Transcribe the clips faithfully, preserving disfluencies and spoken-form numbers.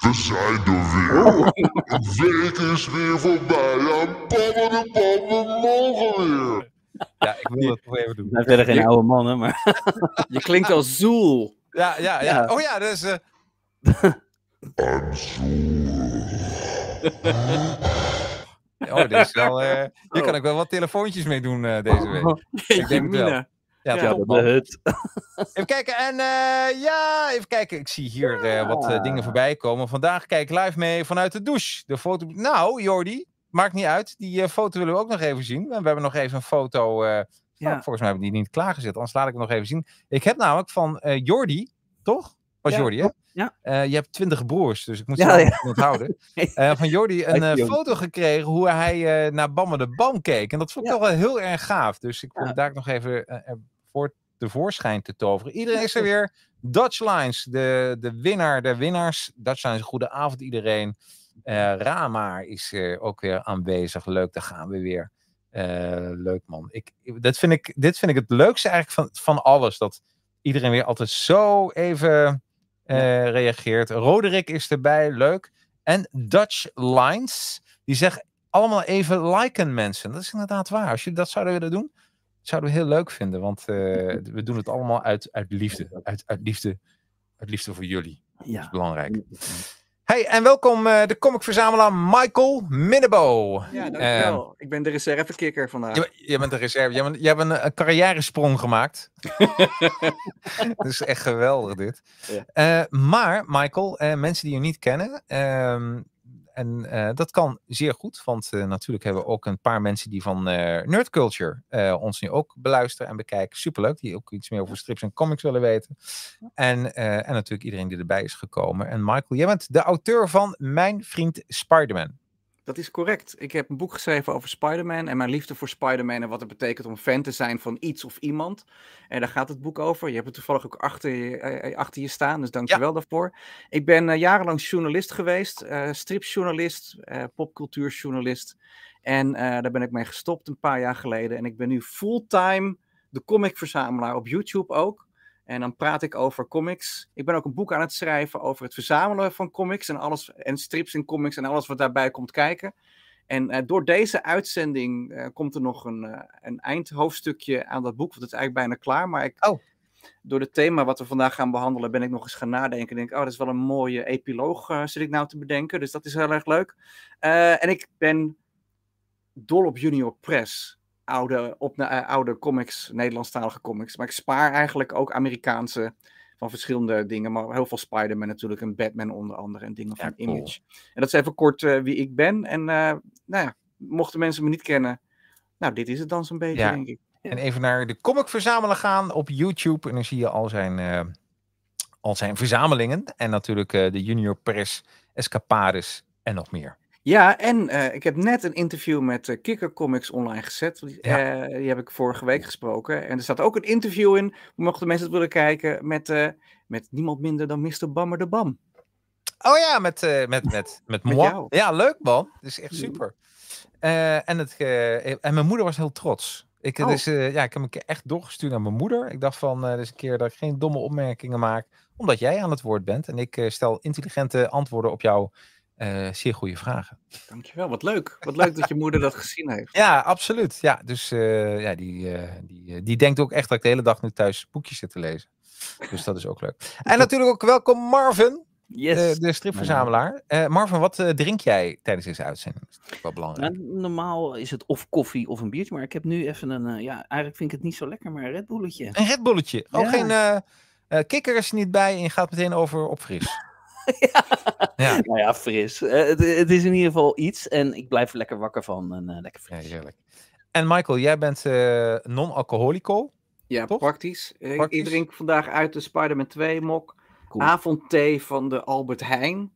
We zijn er weer. Een week is weer voorbij. En Babbe de Bam, we mogen weer. Ja, ik wil dat toch even doen. We zijn verder geen oude mannen, maar... Je klinkt als Zoel. Ja, ja, ja. Ja. Oh ja, dus... Uh... I'm Zoel. Oh, dit is wel... Uh... Hier kan ik wel wat telefoontjes mee doen uh, deze week. Ik denk het wel. Mina. Ja, Ja, top, de man. hut. Even kijken en uh, ja, even kijken. Ik zie hier uh, wat uh, dingen voorbij komen. Vandaag kijk ik live mee vanuit de douche. De foto... Nou, Jordi, maakt niet uit. Die uh, foto willen we ook nog even zien. We hebben nog even een foto... Uh... Ja. Oh, volgens mij heb ik die niet klaargezet. Anders laat ik het nog even zien. Ik heb namelijk van uh, Jordi, toch? Was Ja, Jordi, hè? ja. Uh, je hebt twintig broers, dus ik moet Ja, ze ja. onthouden. Uh, van Jordi een uh, Dank je, foto gekregen hoe hij uh, naar Bamme de Bam keek. En dat vond ik Ja. toch wel heel erg gaaf. Dus ik probeer Ja. daar nog even uh, voor tevoorschijn te toveren. Iedereen is er weer. Dutch Lines, de, de winnaar der winnaars. Dutch Lines, goede avond iedereen. Uh, Rama is uh, ook weer aanwezig. Leuk, daar gaan we weer. Uh, leuk man. Ik, dat vind ik, dit vind ik het leukste eigenlijk van, van alles. Dat iedereen weer altijd zo even uh, reageert. Roderick is erbij, leuk. En Dutch Lines, die zeggen allemaal even liken mensen. Dat is inderdaad waar. Als jullie dat zouden willen doen, zouden we heel leuk vinden. Want uh, we doen het allemaal uit, uit liefde. Uit, uit liefde. Uit liefde voor jullie. Dat is Ja. belangrijk. Hey, en welkom uh, de comicverzamelaar Michael Minnebo. Ja, dankjewel. Uh, ik ben de reservekikker vandaag. Je, je bent de reserve. Je, bent, je hebt een, een carrièresprong gemaakt. Dat is echt geweldig dit. Ja. Uh, maar Michael, uh, mensen die je niet kennen... Uh, en uh, dat kan zeer goed, want uh, natuurlijk hebben we ook een paar mensen die van uh, Nerd Culture uh, ons nu ook beluisteren en bekijken. Superleuk, die ook iets meer over strips en comics willen weten. En, uh, en natuurlijk iedereen die erbij is gekomen. En Michael, jij bent de auteur van Mijn Vriend Spider-Man. Dat is correct. Ik heb een boek geschreven over Spider-Man en mijn liefde voor Spider-Man en wat het betekent om fan te zijn van iets of iemand. En daar gaat het boek over. Je hebt het toevallig ook achter je, uh, achter je staan, dus dank je wel ja. daarvoor. Ik ben uh, jarenlang journalist geweest, uh, stripjournalist, uh, popcultuurjournalist. En uh, daar ben ik mee gestopt een paar jaar geleden. En ik ben nu fulltime de comicverzamelaar op YouTube ook. En dan praat ik over comics. Ik ben ook een boek aan het schrijven over het verzamelen van comics en alles en strips en comics en alles wat daarbij komt kijken. En uh, door deze uitzending uh, komt er nog een, uh, een eindhoofdstukje aan dat boek, want het is eigenlijk bijna klaar. Maar ik, oh. door het thema wat we vandaag gaan behandelen, ben ik nog eens gaan nadenken. En denk, oh, dat is wel een mooie epiloog, uh, zit ik nou te bedenken. Dus dat is heel erg leuk. Uh, en ik ben dol op Junior Press. Oude, op, uh, oude comics, Nederlandstalige comics. Maar ik spaar eigenlijk ook Amerikaanse van verschillende dingen. Maar heel veel Spider-Man natuurlijk en Batman onder andere en dingen van ja, cool. Image. En dat is even kort uh, wie ik ben. En uh, nou ja, mochten mensen me niet kennen, nou dit is het dan zo'n beetje, ja. denk ik. Ja. En even naar de comic verzamelen gaan op YouTube. En dan zie je al zijn, uh, al zijn verzamelingen. En natuurlijk uh, de Junior Press, Escapades en nog meer. Ja, en uh, ik heb net een interview met uh, Kikker Comics online gezet. Uh, ja. Die heb ik vorige week gesproken. En er staat ook een interview in, mochten mensen het willen kijken, met, uh, met niemand minder dan mister Bammer de Bam. Oh ja, met, uh, met, met, met, met jou. Ja, leuk man. Dat is echt super. Uh, en, het, uh, en mijn moeder was heel trots. Ik, oh. dus, uh, ja, ik heb een keer echt doorgestuurd naar mijn moeder. Ik dacht van, uh, dus een keer dat ik geen domme opmerkingen maak, omdat jij aan het woord bent. En ik uh, stel intelligente antwoorden op jouw Uh, zeer goede vragen. Dankjewel, wat leuk. Wat leuk dat je moeder dat gezien heeft. Ja, absoluut. Ja, dus uh, ja, die, uh, die, uh, die denkt ook echt dat ik de hele dag nu thuis boekjes zit te lezen. Dus dat is ook leuk. En natuurlijk ook welkom Marvin, yes. uh, de stripverzamelaar. Uh, Marvin, wat uh, drink jij tijdens deze uitzending? Dat is wel belangrijk. Nou, normaal is het of koffie of een biertje, maar ik heb nu even een, uh, ja, eigenlijk vind ik het niet zo lekker, maar een Red Bulletje. Een Red Bulletje? Ook ja. geen uh, uh, kikker is er niet bij en je gaat meteen over op fris. Ja. Ja. Nou ja, fris. Uh, het, het is in ieder geval iets en ik blijf er lekker wakker van en uh, lekker fris. Ja, heerlijk. En Michael, jij bent uh, non-alcoholico? Ja, toch? Praktisch. praktisch. Ik drink vandaag uit de Spider-Man twee mok. Cool. Avondthee van de Albert Heijn.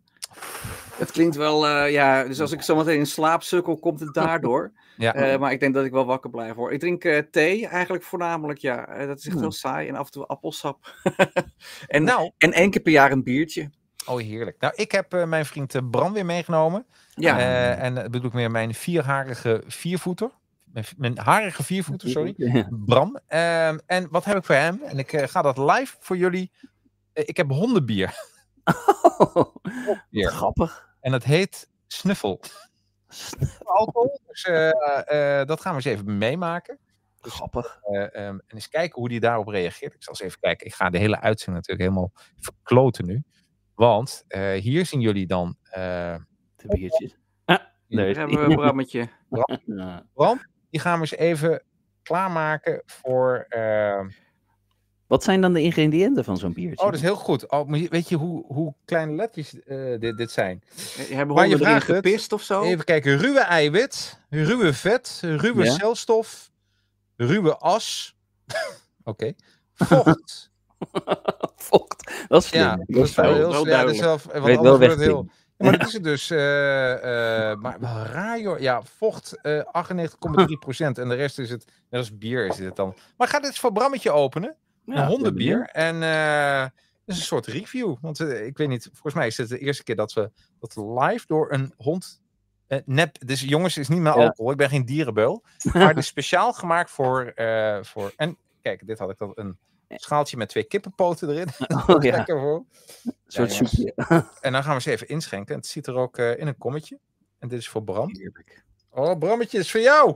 Het klinkt wel, uh, ja, dus als ik zometeen in slaap sukkel, komt het daardoor. Ja. Uh, maar ik denk dat ik wel wakker blijf hoor. Ik drink uh, thee eigenlijk voornamelijk, ja. Uh, dat is echt heel saai. En af en toe appelsap. en, nou. en één keer per jaar een biertje. Oh, heerlijk. Nou, ik heb uh, mijn vriend uh, Bram weer meegenomen. Ja. Uh, en dat uh, bedoel ik meer mijn vierharige viervoeter. Mijn, mijn harige viervoeter, sorry. Ja. Bram. Uh, en wat heb ik voor hem? En ik uh, ga dat live voor jullie. Uh, ik heb hondenbier. Oh, Bier. grappig. En dat heet Snuffel. Alcohol. Dus uh, uh, dat gaan we eens even meemaken. Dus, Grappig. Uh, um, en eens kijken hoe die daarop reageert. Ik zal eens even kijken. Ik ga de hele uitzending natuurlijk helemaal verkloten nu. Want uh, hier zien jullie dan... Uh, de biertjes. Ah, daar nee. hebben we een Brammetje. Bram, Ja. Bram, die gaan we eens even klaarmaken voor... Uh... Wat zijn dan de ingrediënten van zo'n biertje? Oh, dat is heel goed. Oh, maar weet je hoe, hoe kleine letjes uh, dit, dit zijn? Je hebben honden erin gepist of zo? Even kijken. Ruwe eiwit, ruwe vet, ruwe Ja. celstof, ruwe as. Oké. Okay. Vocht. Vocht. Dat is slim. Ja, dat dat is wel heel wel ja, dat is zelf, want Weet wel wordt het heel. weg. Ja, maar dat is het dus. Uh, uh, maar wel raar joh. Ja, vocht uh, achtennegentig komma drie procent en de rest is het. Dat is bier is het dan. Maar ga dit eens voor Brammetje openen. Ja, een hondenbier. En uh, dat is een soort review. Want uh, ik weet niet, volgens mij is het de eerste keer dat we dat live door een hond. Uh, nep, dus jongens, het is niet meer Ja. alcohol. Ik ben geen dierenbeul. Maar het is speciaal gemaakt voor. Uh, voor en kijk, dit had ik dan een schaaltje met twee kippenpoten erin. Oh, ja. Lekker voor. Een soort ja, soepje. En dan gaan we eens even inschenken. Het ziet er ook uh, in een kommetje. En dit is voor Bram. Heerlijk. Oh, Brammetje, is voor jou.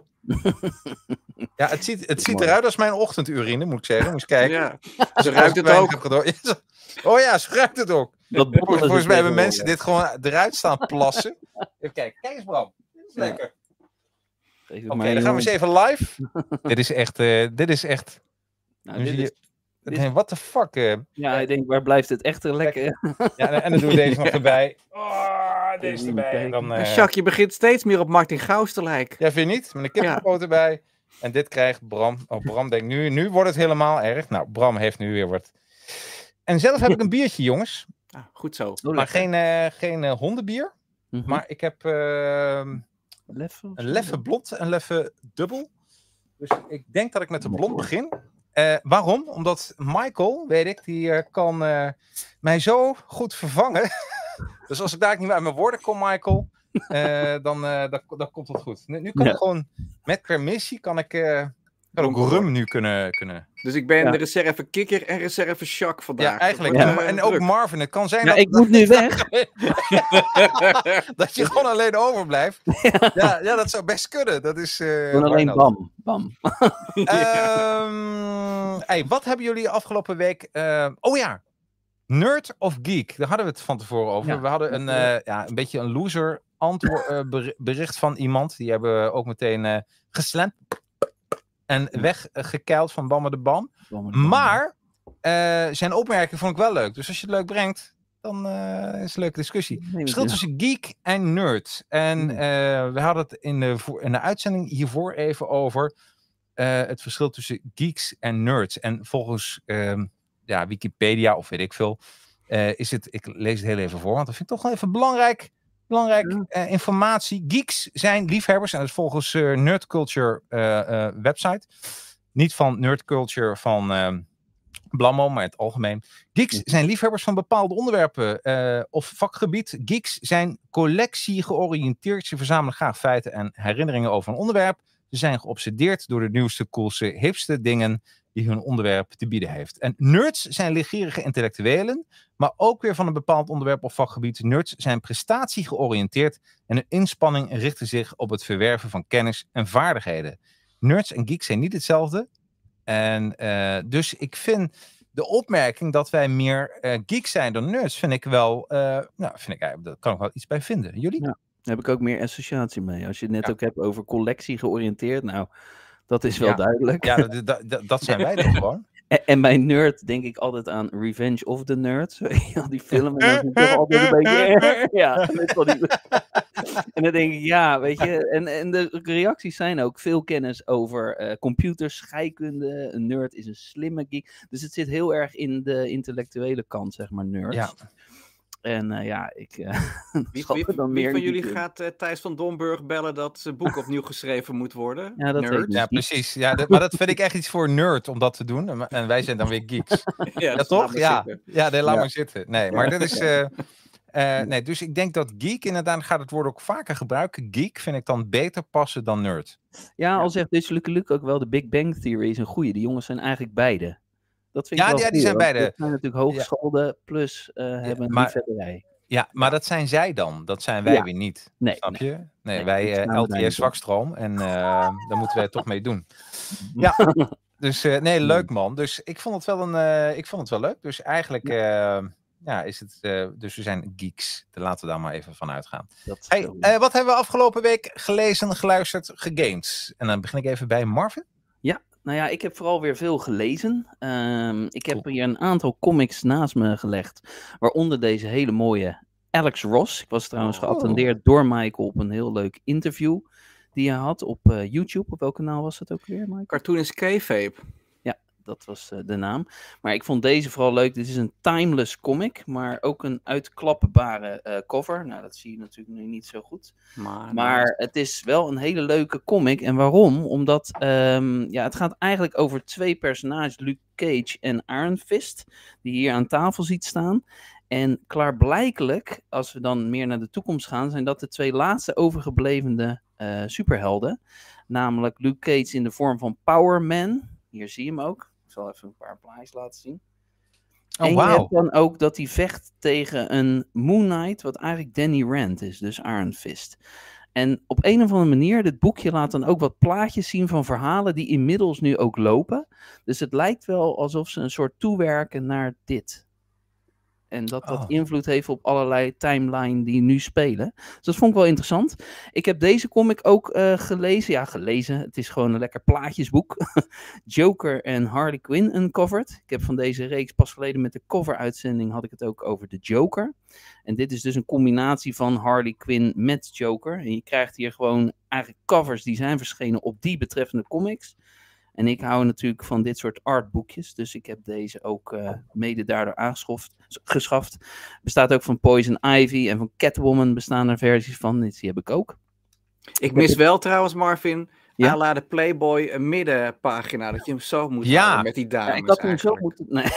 Ja, het ziet, het ziet eruit als mijn ochtendurine, moet ik zeggen. Moet je kijken. Ja. Ze ruikt het ook. Oh ja, ze ruikt het ook. Dat Volgens, volgens mij hebben mensen dit gewoon eruit staan plassen. Even kijken. Kijk eens, Bram. Dit is lekker. Oké, okay, dan gaan we eens even live. dit is echt... Uh, dit is echt... Nou, dit is... Dit... Nee, what the fuck? Uh, ja, ik denk, waar blijft het echt lekker? Ja, en, en dan doen we deze nog erbij. Oh, deze erbij. En dan, uh... Jacques, je begint steeds meer op Martin Gauws te lijken. Ja, vind je niet? Met een kippenpoot erbij. En dit krijgt Bram. Oh, Bram denkt nu, nu wordt het helemaal erg. Nou, Bram heeft nu weer wat. En zelf heb ik een biertje, jongens. Ah, goed zo. Oh, maar geen, uh, geen uh, hondenbier. Mm-hmm. Maar ik heb uh, Leffe een leffe blond en leffe dubbel. Dus ik denk dat ik met de blond begin. Uh, waarom? Omdat Michael, weet ik, die uh, kan uh, mij zo goed vervangen. Dus als ik daar niet meer uit mijn woorden kom, Michael, uh, dan, uh, dan, dan komt het goed. Nu, nu kan ja. ik gewoon, met permissie, kan ik, uh, kan ook rum nu kunnen, kunnen. Dus ik ben ja. de reserve kikker en reserve Jacques vandaag. Ja, eigenlijk. Ja. Ja. En ook Marvin. Het kan zijn ja, dat... ik moet nu weg. dat je gewoon alleen overblijft. Ja, ja, ja dat zou best kunnen. Dat is... Uh, Gewoon alleen bam. Bam. um, hey, wat hebben jullie afgelopen week... Uh, oh ja. Nerd of Geek. Daar hadden we het van tevoren over. Ja. We hadden een, uh, ja, een beetje een loser antwoord, uh, bericht van iemand. Die hebben we ook meteen uh, geslampt. En weggekeild van Bammer de Bam. Maar uh, zijn opmerking vond ik wel leuk. Dus als je het leuk brengt, dan uh, is het een leuke discussie. Nee, verschil ja. tussen geek en nerd. En uh, we hadden het in de, in de uitzending hiervoor even over uh, het verschil tussen geeks en nerds. En volgens uh, ja, Wikipedia of weet ik veel, uh, is het, ik lees het heel even voor, want dat vind ik toch wel even belangrijk. Belangrijk uh, informatie. Geeks zijn liefhebbers. En dat is volgens uh, Nerd Culture uh, uh, website. Niet van Nerd Culture van uh, Blammo, maar in het algemeen. Geeks zijn liefhebbers van bepaalde onderwerpen uh, of vakgebied. Geeks zijn collectie georiënteerd. Ze verzamelen graag feiten en herinneringen over een onderwerp. Ze zijn geobsedeerd door de nieuwste, coolste, hipste dingen die hun onderwerp te bieden heeft. En nerds zijn legerige intellectuelen, maar ook weer van een bepaald onderwerp of vakgebied. Nerds zijn prestatiegeoriënteerd en hun inspanning richten zich op het verwerven van kennis en vaardigheden. Nerds en geeks zijn niet hetzelfde. En uh, dus ik vind de opmerking dat wij meer uh, geeks zijn dan nerds, vind ik wel, uh, nou, vind ik, daar kan ik wel iets bij vinden. Jullie? Ja, daar heb ik ook meer associatie mee. Als je het net ja. ook hebt over collectie georiënteerd, nou, dat is wel ja. duidelijk. Ja, dat, dat, dat, dat zijn wij dan gewoon. En, en bij nerd denk ik altijd aan Revenge of the Nerds. Ja, die film. En dan toch altijd een beetje... ja, die... En dan denk ik, ja, weet je. En, en de reacties zijn ook veel kennis over uh, computers, scheikunde. Een nerd is een slimme geek. Dus het zit heel erg in de intellectuele kant, zeg maar, nerds. Ja. En uh, ja, ik... Uh, wie wie, dan wie meer van jullie gaat uh, Thijs van Domburg bellen dat zijn boek opnieuw geschreven moet worden? Ja, dat Nerd. Ja, precies. Ja, dat, maar dat vind ik echt iets voor nerd om dat te doen. En wij zijn dan weer geeks. Ja, ja toch? Ja, ja nee, laat ja. maar zitten. Nee, maar dat is... Uh, uh, nee, dus ik denk dat geek, inderdaad gaat het woord ook vaker gebruiken. Geek vind ik dan beter passen dan nerd. Ja, al zegt dus Luke Luke ook wel, de Big Bang Theory is een goeie. Die jongens zijn eigenlijk beide. Dat vind ik Ja, wel die, ja, die cool, zijn want beide. dit zijn natuurlijk hogeschoolden plus uh, hebben een maar- liefhebberij. Ja, maar dat zijn zij dan. Dat zijn wij Ja. weer niet. Nee, Snap nee. je? Nee, Nee, wij dit uh, staan we L daar T niet S zwakstroom. En uh, daar moeten we het toch mee doen. Ja. Dus uh, nee, leuk man. Dus ik vond het wel een, uh, ik vond het wel leuk. Dus eigenlijk uh, ja, is het. Uh, dus we zijn geeks. Dan laten we daar maar even van uitgaan. Hey, uh, wat hebben we afgelopen week gelezen, geluisterd, gegamed? En dan begin ik even bij Marvin. Ja, nou ja, ik heb vooral weer veel gelezen. Um, ik heb cool. hier een aantal comics naast me gelegd. Waaronder deze hele mooie Alex Ross. Ik was trouwens oh. geattendeerd door Michael op een heel leuk interview die hij had op uh, YouTube. Op welk kanaal was dat ook weer, Michael? Cartoonist K-Vape. Ja, dat was uh, de naam. Maar ik vond deze vooral leuk. Dit is een timeless comic, maar ook een uitklapbare uh, cover. Nou, dat zie je natuurlijk nu niet zo goed. Maar, maar nee. Het is wel een hele leuke comic. En waarom? Omdat um, ja, het gaat eigenlijk over twee personages, Luke Cage en Iron Fist, die je hier aan tafel ziet staan. En klaarblijkelijk, als we dan meer naar de toekomst gaan, zijn dat de twee laatste overgeblevende uh, superhelden. Namelijk Luke Cage in de vorm van Power Man. Hier zie je hem ook. Ik zal even een paar plaatjes laten zien. Oh, en wow. je hebt dan ook dat hij vecht tegen een Moon Knight, wat eigenlijk Danny Rand is, dus Iron Fist. En op een of andere manier, dit boekje laat dan ook wat plaatjes zien van verhalen die inmiddels nu ook lopen. Dus het lijkt wel alsof ze een soort toewerken naar dit. En dat dat oh. invloed heeft op allerlei timeline die nu spelen. Dus dat vond ik wel interessant. Ik heb deze comic ook uh, gelezen. Ja, gelezen. Het is gewoon een lekker plaatjesboek. Joker en Harley Quinn uncovered. Ik heb van deze reeks pas geleden met de cover-uitzending had ik het ook over de Joker. En dit is dus een combinatie van Harley Quinn met Joker. En je krijgt hier gewoon eigenlijk covers die zijn verschenen op die betreffende comics. En ik hou natuurlijk van dit soort artboekjes. Dus ik heb deze ook uh, mede daardoor aangeschaft. Bestaat ook van Poison Ivy en van Catwoman bestaan er versies van. Die heb ik ook. Ik mis wel trouwens, Marvin, ja? à la de Playboy een middenpagina. Dat je hem zo moet ja. houden met die dames. Ja, ik had hem zo moeten... Nee.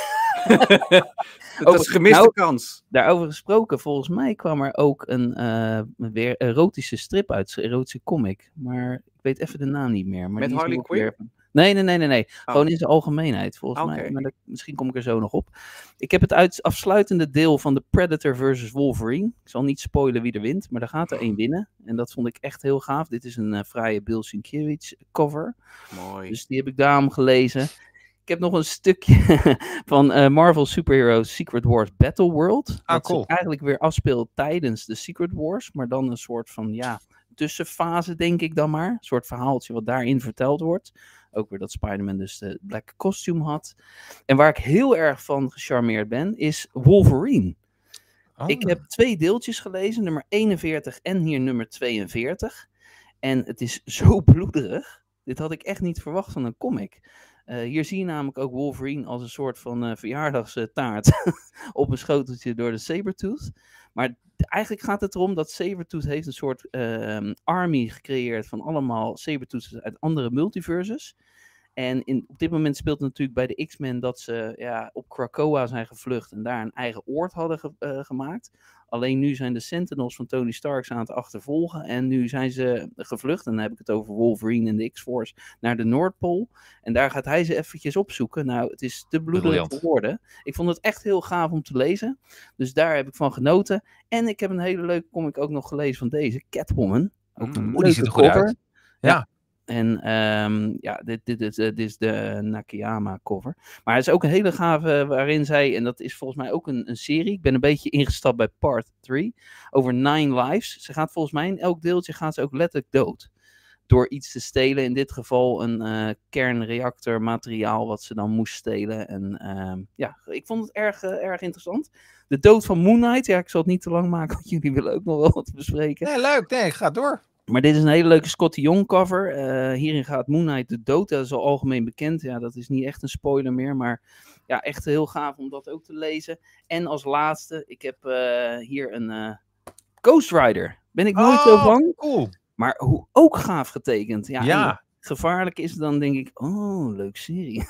dat Over, is een gemiste nou, kans. Daarover gesproken, volgens mij kwam er ook een uh, weer erotische strip uit. Een erotische comic. Maar ik weet even de naam niet meer. Maar met die Harley Quinn? Weer... Nee, nee, nee, nee. nee. Oh. Gewoon in zijn algemeenheid, volgens okay. mij. Maar dat, misschien kom ik er zo nog op. Ik heb het uit, afsluitende deel van de Predator versus Wolverine. Ik zal niet spoilen wie er wint, maar daar gaat er één winnen. En dat vond ik echt heel gaaf. Dit is een uh, fraaie Bill Sienkiewicz cover. Mooi. Dus die heb ik daarom gelezen. Ik heb nog een stukje van uh, Marvel Superheroes Secret Wars Battle World. Ah, dat cool. eigenlijk weer afspeelt tijdens de Secret Wars. Maar dan een soort van, ja, tussenfase denk ik dan maar. Een soort verhaaltje wat daarin verteld wordt. Ook weer dat Spider-Man dus de black costume had. En waar ik heel erg van gecharmeerd ben, is Wolverine. Oh. Ik heb twee deeltjes gelezen, nummer eenenveertig en hier nummer tweeënveertig. En het is zo bloederig. Dit had ik echt niet verwacht van een comic. Uh, hier zie je namelijk ook Wolverine als een soort van uh, verjaardagstaart op een schoteltje door de Sabertooth. Maar eigenlijk gaat het erom dat Sabertooth heeft een soort uh, army gecreëerd van allemaal Sabertooths uit andere multiverses. En in, op dit moment speelt het natuurlijk bij de X-Men dat ze ja, op Krakoa zijn gevlucht en daar een eigen oord hadden ge, uh, gemaakt. Alleen nu zijn de Sentinels van Tony Stark aan het achtervolgen. En nu zijn ze gevlucht. En dan heb ik het over Wolverine en de X-Force naar de Noordpool. En daar gaat hij ze eventjes opzoeken. Nou, het is te bloederig voor woorden. Ik vond het echt heel gaaf om te lezen. Dus daar heb ik van genoten. En ik heb een hele leuke comic ook nog gelezen van deze. Catwoman. Ook een mm, die ziet er goed uit. Ja. ja. En um, ja, dit, dit, dit, dit is de Nakayama cover. Maar het is ook een hele gave waarin zij, en dat is volgens mij ook een, een serie. Ik ben een beetje ingestapt bij part drie. Over Nine Lives. Ze gaat volgens mij in elk deeltje gaat ze ook letterlijk dood. Door iets te stelen. In dit geval een uh, kernreactormateriaal wat ze dan moest stelen. En um, ja, ik vond het erg, uh, erg interessant. De dood van Moon Knight. Ja, ik zal het niet te lang maken, want jullie willen ook nog wel wat bespreken. Nee, leuk. Nee, ga door. Maar dit is een hele leuke Scotty Young cover. Uh, hierin gaat Moon Knight de dood. Dat is al algemeen bekend. Ja, dat is niet echt een spoiler meer. Maar ja, echt heel gaaf om dat ook te lezen. En als laatste, ik heb uh, hier een uh, Ghost Rider. Ben ik nooit oh, zo van. Cool. Maar hoe ook gaaf getekend. Ja. ja. Gevaarlijk is dan denk ik, oh, leuk serie.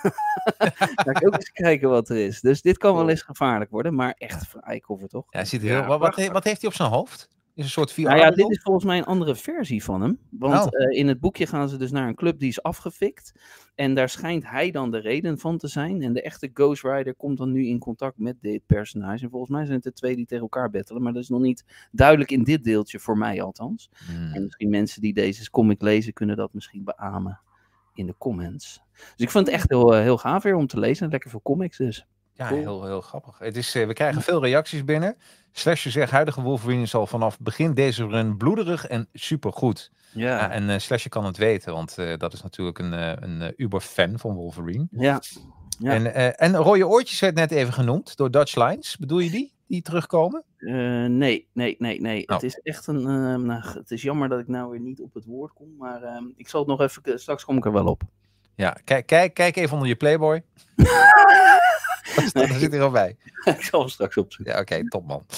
Ga ik ook eens kijken wat er is. Dus dit kan wel eens gevaarlijk worden. Maar echt vrij cover, toch? Ja, ziet er heel... ja, wat, wat, wat heeft hij op zijn hoofd? Is een soort V R Nou ja, dit bril? is volgens mij een andere versie van hem. Want Oh. eh, in het boekje gaan ze dus naar een club die is afgefikt. En daar schijnt hij dan de reden van te zijn. En de echte Ghost Rider komt dan nu in contact met dit personage. En volgens mij zijn het de twee die tegen elkaar battelen. Maar dat is nog niet duidelijk in dit deeltje, voor mij althans. Hmm. En misschien mensen die deze comic lezen, kunnen dat misschien beamen in de comments. Dus ik vond het echt heel, eh, heel gaaf weer om te lezen. Lekker veel comics dus. Ja, Cool. heel, heel grappig. Het is, eh, we krijgen veel reacties binnen. Slasher zegt, huidige Wolverine is al vanaf begin deze run bloederig en supergoed. Ja, Ja, en uh, Slasher kan het weten, want uh, dat is natuurlijk een, uh, een uh, uber-fan van Wolverine. ja. ja. En, uh, en rode oortjes werd net even genoemd door Dutch Lines. Bedoel je die, die terugkomen? Uh, nee, nee, nee, nee. Oh. Het is echt een. Uh, nou, het is jammer dat ik nou weer niet op het woord kom, maar uh, ik zal het nog even. Straks kom ik er wel op. Ja, kijk, kijk, kijk even onder je Playboy. Daar zit hij al bij. Ik zal hem straks opzoeken. Ja, oké, okay, top man.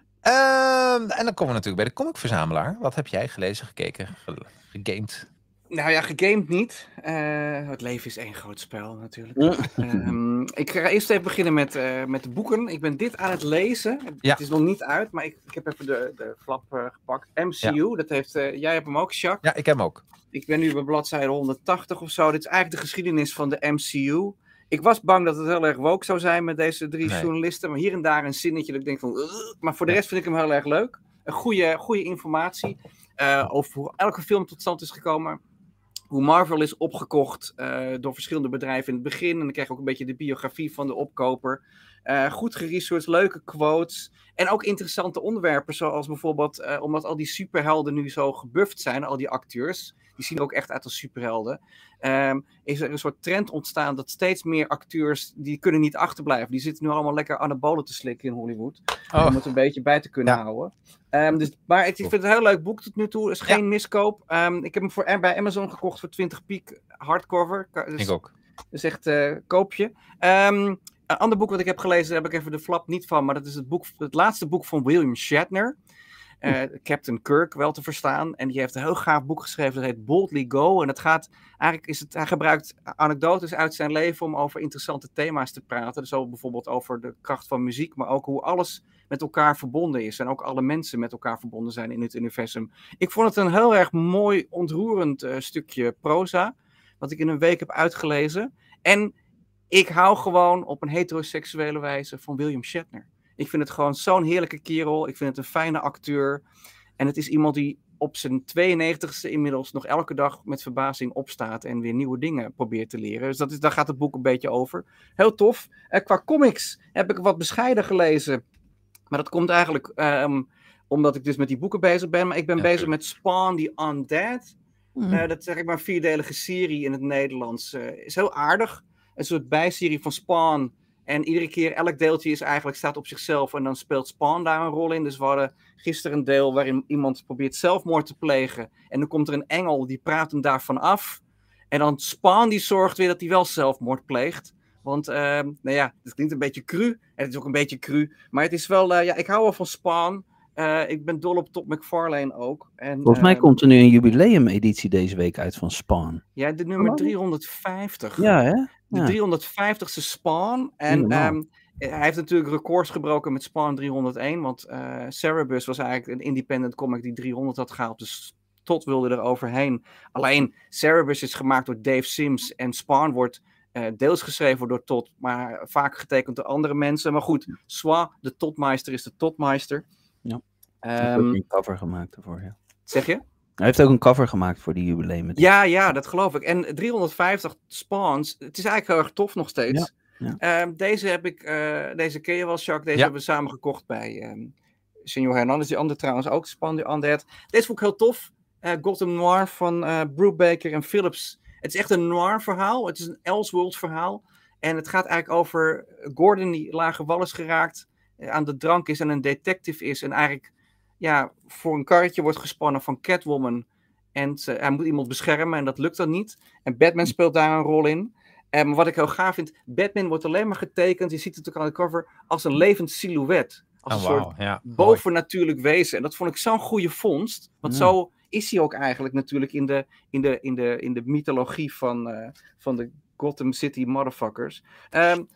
Uh, en dan komen we natuurlijk bij de comicverzamelaar. Wat heb jij gelezen, gekeken, gegamed? Nou ja, gegamed niet. Uh, het leven is één groot spel natuurlijk. um, ik ga eerst even beginnen met, uh, met de boeken. Ik ben dit aan het lezen. Ja. Het is nog niet uit, maar ik, ik heb even de, de flap uh, gepakt. M C U, ja. dat heeft, uh, jij hebt hem ook, Jacques. Ja, ik heb hem ook. Ik ben nu bij bladzijde honderdtachtig of zo. Dit is eigenlijk de geschiedenis van de M C U. Ik was bang dat het heel erg woke zou zijn met deze drie nee. journalisten. Maar hier en daar een zinnetje dat ik denk van... Uh, maar voor de rest vind ik hem heel erg leuk. Een goede, goede informatie uh, over hoe elke film tot stand is gekomen. Hoe Marvel is opgekocht uh, door verschillende bedrijven in het begin. En dan krijg je ook een beetje de biografie van de opkoper. Uh, goed geresearched, leuke quotes. En ook interessante onderwerpen. Zoals bijvoorbeeld, uh, omdat al die superhelden nu zo gebufft zijn, al die acteurs... Die zien er ook echt uit als superhelden. Um, is er een soort trend ontstaan dat steeds meer acteurs, die kunnen niet achterblijven. Die zitten nu allemaal lekker anabolen te slikken in Hollywood. Oh. Om het een beetje bij te kunnen ja. houden. Um, dus, maar ik vind het een heel leuk boek tot nu toe. Het is geen ja. miskoop. Um, ik heb hem voor, bij Amazon gekocht voor twintig piek hardcover. Dus, ik ook. Dus echt uh, koopje. Um, een ander boek wat ik heb gelezen, daar heb ik even de flap niet van. Maar dat is het, boek, het laatste boek van William Shatner. Uh, Captain Kirk wel te verstaan. En die heeft een heel gaaf boek geschreven. Dat heet Boldly Go. En het gaat, eigenlijk is het, hij gebruikt anekdotes uit zijn leven om over interessante thema's te praten. Dus ook bijvoorbeeld over de kracht van muziek. Maar ook hoe alles met elkaar verbonden is. En ook alle mensen met elkaar verbonden zijn in het universum. Ik vond het een heel erg mooi, ontroerend uh, stukje proza. Wat ik in een week heb uitgelezen. En ik hou gewoon op een heteroseksuele wijze van William Shatner. Ik vind het gewoon zo'n heerlijke kerel. Ik vind het een fijne acteur. En het is iemand die op zijn tweeënnegentigste inmiddels nog elke dag met verbazing opstaat en weer nieuwe dingen probeert te leren. Dus dat is, daar gaat het boek een beetje over. Heel tof. Uh, qua comics heb ik wat bescheiden gelezen. Maar dat komt eigenlijk um, omdat ik dus met die boeken bezig ben. Maar ik ben ja, bezig met Spawn the Undead. Mm. Uh, dat is eigenlijk maar een vierdelige serie in het Nederlands. Uh, is heel aardig. Een soort bijserie van Spawn. En iedere keer, elk deeltje is eigenlijk, staat op zichzelf en dan speelt Spawn daar een rol in. Dus we hadden gisteren een deel waarin iemand probeert zelfmoord te plegen. En dan komt er een engel, die praat hem daarvan af. En dan Spawn die zorgt weer dat hij wel zelfmoord pleegt. Want, uh, nou ja, het klinkt een beetje cru. En het is ook een beetje cru. Maar het is wel, uh, ja, ik hou wel van Spawn. Uh, ik ben dol op Todd McFarlane ook. En, Volgens mij uh, komt er nu een jubileumeditie deze week uit van Spawn. Ja, de nummer driehonderdvijftig. Ja, hè? De ja. driehonderdvijftigste Spawn. En um, hij heeft natuurlijk records gebroken met Spawn driehonderdéén. Want uh, Cerebus was eigenlijk een independent comic die driehonderd had gehaald. Dus Todd wilde er overheen. Alleen Cerebus is gemaakt door Dave Sims. En Spawn wordt uh, deels geschreven door Todd. Maar vaak getekend door andere mensen. Maar goed, Swa, de Toddmeister, is de Toddmeister. Ja. Hij heeft ook een cover gemaakt ervoor, ja. Zeg je? Hij heeft ook een cover gemaakt voor die jubileum. Ja, ja, dat geloof ik. En driehonderdvijftig Spawns, het is eigenlijk heel erg tof nog steeds. Ja, ja. Uh, deze heb ik, uh, deze ken je wel, Jacques. Deze ja. hebben we samen gekocht bij um, Senor Hernandez. Die andere trouwens ook, Spawn the Undead. Deze vond ik heel tof. Uh, Gotham Noir van uh, Brubaker en Phillips. Het is echt een noir verhaal. Het is een Elseworld verhaal. En het gaat eigenlijk over Gordon die lage wal is geraakt. Uh, aan de drank is en een detective is. En eigenlijk ja, voor een karretje wordt gespannen van Catwoman. En uh, hij moet iemand beschermen en dat lukt dan niet. En Batman speelt daar een rol in. Uh, maar wat ik heel gaaf vind, Batman wordt alleen maar getekend, je ziet het ook aan de cover, als een levend silhouet. Als oh, een wow. soort ja, bovennatuurlijk wezen. En dat vond ik zo'n goede vondst. Want ja. zo is hij ook eigenlijk natuurlijk in de, in de, in de, in de mythologie van, uh, van de Gotham City motherfuckers. Um,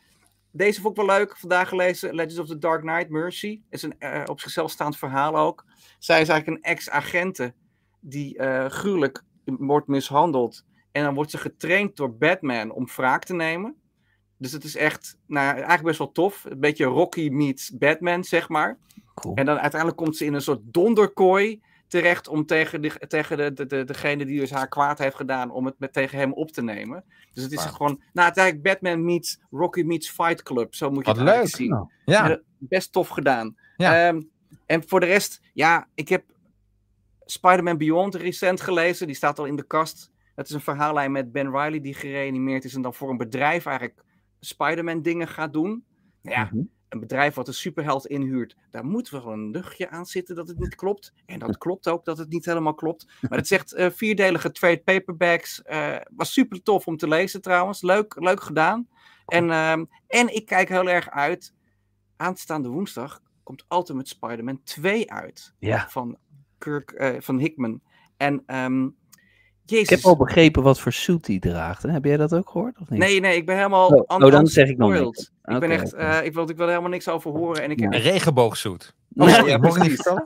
deze vond ik wel leuk. Vandaag gelezen Legends of the Dark Knight, Mercy. Is een uh, op zichzelf staand verhaal ook. Zij is eigenlijk een ex-agente die uh, gruwelijk wordt mishandeld. En dan wordt ze getraind door Batman om wraak te nemen. Dus het is echt, nou, eigenlijk best wel tof. Een beetje Rocky meets Batman, zeg maar. Cool. En dan uiteindelijk komt ze in een soort donderkooi terecht om tegen, de, tegen de, de, de, degene die dus haar kwaad heeft gedaan, om het met, tegen hem op te nemen. Dus het is Wow. gewoon, nou, het is eigenlijk Batman meets Rocky meets Fight Club. Zo moet je Wat het eigenlijk leuk. zien. Nou, Ja, Ja, best tof gedaan. Ja. Um, en voor de rest, ja, ik heb Spider-Man Beyond recent gelezen. Die staat al in de kast. Het is een verhaallijn met Ben Reilly die gereanimeerd is en dan voor een bedrijf eigenlijk Spider-Man dingen gaat doen. Ja, mhm. een bedrijf wat een superheld inhuurt, daar moet wel een luchtje aan zitten dat het niet klopt. En dat klopt ook dat het niet helemaal klopt. Maar het zegt uh, vierdelige trade paperbacks. Uh, was super tof om te lezen trouwens. Leuk, leuk gedaan. En, uh, en ik kijk heel erg uit. Aanstaande woensdag komt Ultimate Spider-Man twee uit. Ja. Van Kirk, uh, van Hickman. En um, Jezus. Ik heb al begrepen wat voor suit hij draagt. Hè? Heb jij dat ook gehoord? Of niet? Nee, nee, ik ben helemaal Oh, un- oh, dan zeg ik nog unspoiled. niks. Ik Oké, ben echt, oké. uh, ik, wil, ik wil er helemaal niks over horen. En ik heb een regenboogzoet. Oh, Ja, ja, Mag ik niet precies. vertellen?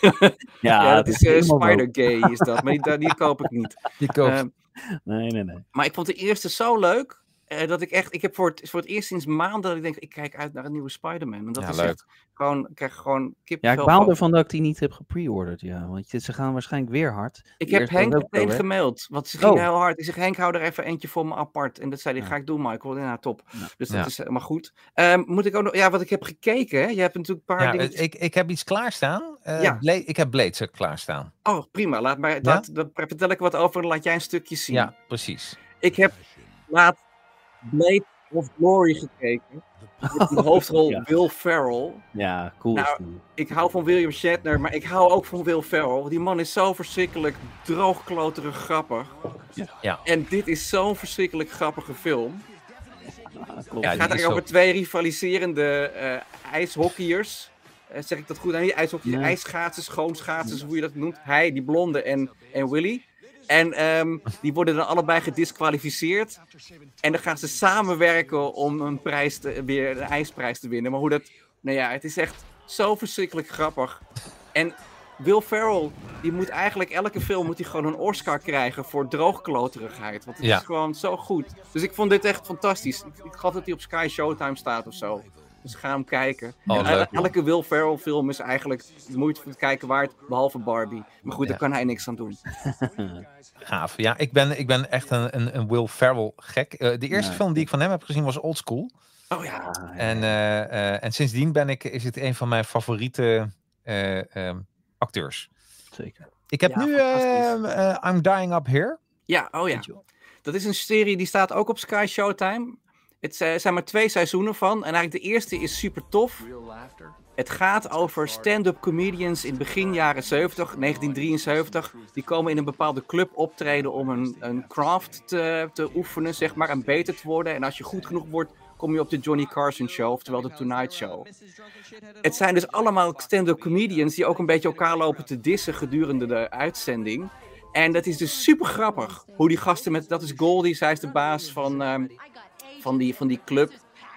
Ja, Ja, dat is uh, helemaal woke. Spider-Gay is dat, maar die, die koop ik niet. Die koopt. Um, Nee, nee, nee. maar ik vond de eerste zo leuk, uh, dat ik echt, ik heb voor het, voor het eerst sinds maanden dat ik denk, ik kijk uit naar een nieuwe Spider-Man. En dat Ja, is leuk. echt gewoon, ik krijg gewoon Ja, kippenvel ik baal van. ervan dat ik die niet heb gepreorderd, ja. Want je- ze gaan waarschijnlijk weer hard. Ik Die heb eerste was Henk ook zo, meteen hè? gemaild, want ze ging Oh. heel hard. Ik zeg, Henk, hou er even eentje voor me apart. En dat zei hij, Ja. ga ik doen, Michael. Ja, top. Ja. Dus dat Ja. is helemaal goed. Um, moet ik ook nog, ja, wat ik heb gekeken, hè? Je hebt natuurlijk een paar Ja, dingen. ik, ik heb iets klaarstaan. Uh, Ja. Bla- ik heb Blades klaarstaan. Oh, prima. Laat maar, laat, daar vertel ik wat over, laat jij een stukje zien. Ja, precies. Ik heb laat Blade of Glory gekeken. Met de hoofdrol Ja. Will Ferrell. Ja, cool. Nou, is die. Ik hou van William Shatner, maar ik hou ook van Will Ferrell. Die man is zo verschrikkelijk droogkloterig grappig. Ja. Ja. En dit is zo'n verschrikkelijk grappige film. Ah, klopt. Het die gaat is eigenlijk zo- over twee rivaliserende uh, ijshockeyers. Uh, zeg ik dat goed? Nou, niet ijshockeyers, Nee. ijsschaatsers, schoonschaatsers, hoe je dat noemt. Hij, die blonde en, en Willy. En um, die worden dan allebei gedisqualificeerd. En dan gaan ze samenwerken om een prijs te, weer een ijsprijs te winnen. Maar hoe dat... Nou ja, het is echt zo verschrikkelijk grappig. En Will Ferrell, die moet eigenlijk... Elke film moet hij gewoon een Oscar krijgen voor droogkloterigheid. Want het Ja. is gewoon zo goed. Dus ik vond dit echt fantastisch. Ik, ik geloof dat hij op Sky Showtime staat of zo. Dus ga hem kijken. Oh, En leuk, man. elke Will Ferrell film is eigenlijk de moeite van het kijken waard, behalve Barbie. Maar goed, Ja. daar kan hij niks aan doen. Gaaf. Ja, ik ben, ik ben echt een, een, een Will Ferrell gek. Uh, de eerste Ja. film die ik van hem heb gezien was Old School. Oh ja. Ah, ja. En, uh, uh, en sindsdien ben ik, is het een van mijn favoriete uh, um, acteurs. Zeker. Ik heb Ja, nu fantastisch. uh, uh, I'm Dying Up Here. Ja, oh ja. Weet je wel. Dat is een serie die staat ook op Sky Showtime. Het uh, zijn maar twee seizoenen van. En eigenlijk de eerste is super tof. Het gaat over stand-up comedians in begin jaren zeventig, negentien drieënzeventig. Die komen in een bepaalde club optreden om een, een craft te, te oefenen, zeg maar, en beter te worden. En als je goed genoeg wordt, kom je op de Johnny Carson Show, oftewel de Tonight Show. Het zijn dus allemaal stand-up comedians die ook een beetje elkaar lopen te dissen gedurende de uitzending. En dat is dus super grappig. Hoe die gasten met, dat is Goldie, zij is de baas van, um, van, die, van die club.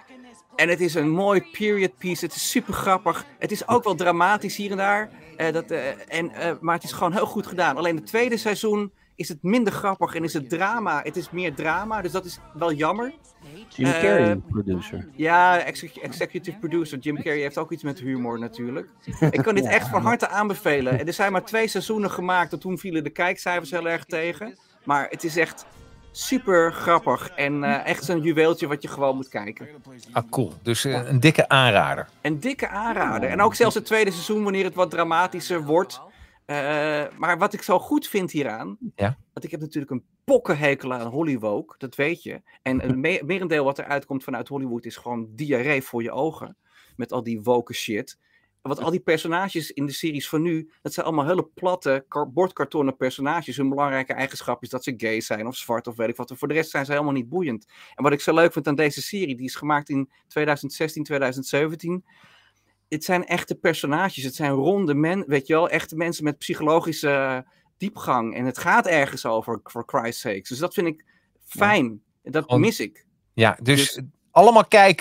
En het is een mooi period piece. Het is super grappig. Het is ook wel dramatisch hier en daar. Uh, dat, uh, en, uh, maar het is gewoon heel goed gedaan. Alleen het tweede seizoen is het minder grappig en is het drama. Het is meer drama, dus dat is wel jammer. Jim Eh, Carrey, producer. Ja, exec- executive producer. Jim Carrey heeft ook iets met humor natuurlijk. Ik kan dit Ja. echt van harte aanbevelen. En er zijn maar twee seizoenen gemaakt. En toen vielen de kijkcijfers heel erg tegen. Maar het is echt super grappig. En uh, echt zo'n juweeltje wat je gewoon moet kijken. Ah, cool. Dus uh, een dikke aanrader. Een dikke aanrader. En ook zelfs het tweede seizoen, wanneer het wat dramatischer wordt. Uh, maar wat ik zo goed vind hieraan... Ja? Want ik heb natuurlijk een pokkenhekel aan Hollywood, dat weet je. En een me- merendeel wat eruit komt vanuit Hollywood is gewoon diarree voor je ogen. Met al die woke shit. Want al die personages in de series van nu, dat zijn allemaal hele platte, kar- bordkartonnen personages. Hun belangrijke eigenschap is dat ze gay zijn of zwart of weet ik wat. En voor de rest zijn ze helemaal niet boeiend. En wat ik zo leuk vind aan deze serie, die is gemaakt in twintig zestien, twintig zeventien... Het zijn echte personages. Het zijn ronde men, weet je wel, echte mensen met psychologische uh, diepgang. En het gaat ergens over, for Christ's sakes. Dus dat vind ik fijn. Dat Gewoon- mis ik. Ja, dus, Dus- allemaal kijken.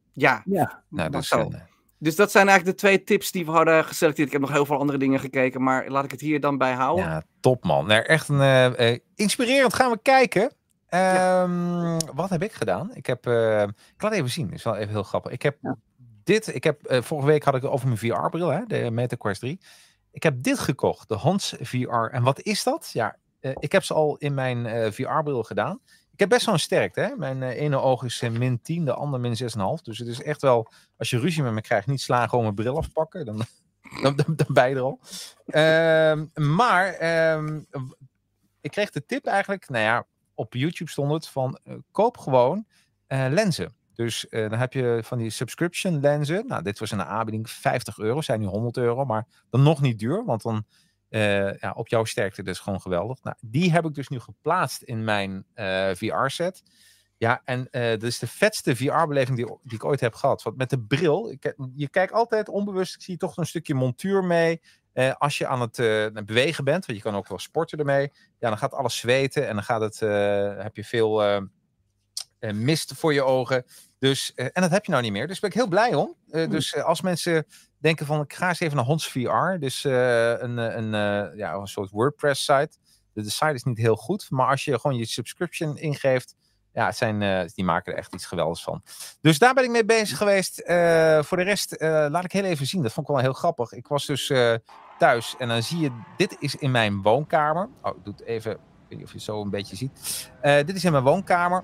Ja, Ja. Nou, dat is zo. een, eh, Dus dat zijn eigenlijk de twee tips die we hadden geselecteerd. Ik heb nog heel veel andere dingen gekeken, maar laat ik het hier dan bij houden. ja, top man. Nee, echt een eh, eh, inspirerend. Gaan we kijken. Ja. Ehm, Wat heb ik gedaan? Ik heb, eh, ik laat even zien. Dat is wel even heel grappig. Ik heb Ja. dit, ik heb, eh, vorige week had ik het over mijn V R-bril, hè, de MetaQuest drie. Ik heb dit gekocht, de Hans V R. En wat is dat? Ja, eh, ik heb ze al in mijn eh, V R-bril gedaan. Ik heb best wel een sterkte. Hè? Mijn eh, ene oog is eh, min tien, de andere min zes komma vijf. Dus het is echt wel, als je ruzie met me krijgt, niet slaan, gewoon mijn bril afpakken. Dan, dan, dan, dan ben je er al. Ehm, maar ehm, w- ik kreeg de tip eigenlijk, nou ja, op YouTube stond het van eh, koop gewoon eh, lenzen. Dus eh, dan heb je van die subscription lenzen. Nou, dit was een aanbieding vijftig euro, zijn nu honderd euro, maar dan nog niet duur, want dan eh, ja, op jouw sterkte, dat is gewoon geweldig. Nou, die heb ik dus nu geplaatst in mijn eh, V R-set. Ja, en eh dat is de vetste V R-beleving die, die ik ooit heb gehad. Want met de bril, ik, je kijkt altijd onbewust, ik zie toch een stukje montuur mee. Eh, als je aan het eh, bewegen bent, want je kan ook wel sporten ermee. Ja, dan gaat alles zweten en dan gaat het, eh, heb je veel eh, eh, mist voor je ogen. Dus, eh, en dat heb je nou niet meer. Dus daar ben ik heel blij om. Eh, dus eh, als mensen denken van, ik ga eens even naar Hans V R. Dus eh, een, eh, een, eh, ja, een soort WordPress-site. De, de site is niet heel goed, maar als je gewoon je subscription ingeeft, ja, het zijn, eh, die maken er echt iets geweldigs van. Dus daar ben ik mee bezig geweest. Eh, voor de rest, eh, laat ik heel even zien. Dat vond ik wel heel grappig. Ik was dus eh, thuis en dan zie je, dit is in mijn woonkamer. Oh, ik doe het even, ik weet niet of je het zo een beetje ziet. Eh, dit is in mijn woonkamer.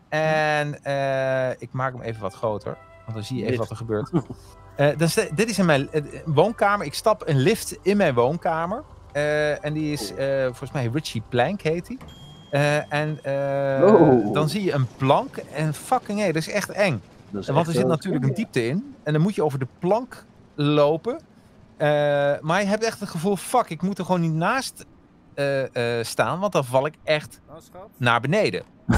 En eh, ik maak hem even wat groter, want dan zie je even Dit. wat er gebeurt. Eh, dan sta- dit is in mijn eh, woonkamer. Ik stap een lift in mijn woonkamer. Eh, en die is, eh, volgens mij Richie Plank heet die. Eh, en eh, Oh. dan zie je een plank en fucking hé, dat is echt eng. Dat is Want er echt zit wel- natuurlijk een diepte in. En dan moet je over de plank lopen. Eh, maar je hebt echt het gevoel, fuck, ik moet er gewoon niet naast eh, eh, staan. Want dan val ik echt naar beneden.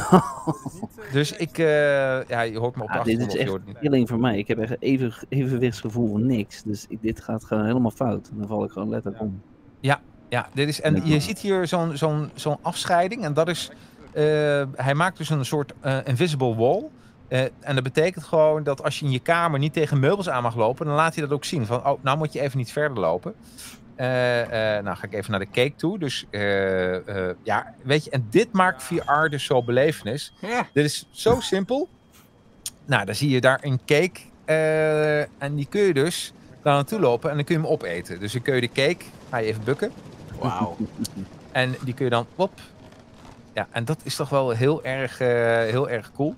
Dus ik, eh, ja, je hoort me op de Ja, dit achtergrond. is of je echt hoort het niet. killing voor mij. Ik heb echt even, evenwichtsgevoel van niks. Dus ik, dit gaat gewoon helemaal fout. Dan val ik gewoon letterlijk om. Ja, dit is, en je ziet hier zo'n zo'n zo'n afscheiding. En dat is, eh, hij maakt dus een soort eh, invisible wall. Eh, en dat betekent gewoon dat als je in je kamer niet tegen meubels aan mag lopen, dan laat hij dat ook zien. Van, oh, nou moet je even niet verder lopen. Eh, eh, nou ga ik even naar de cake toe. Dus eh, eh, ja, weet je, en dit maakt V R dus zo belevenis. Ja. Dit is zo simpel. Nou, dan zie je daar een cake. eh, en die kun je dus daar naartoe lopen en dan kun je hem opeten. Dus dan kun je de cake, ga je even bukken. Wauw. En die kun je dan op. Ja, en dat is toch wel heel erg, eh, heel erg cool.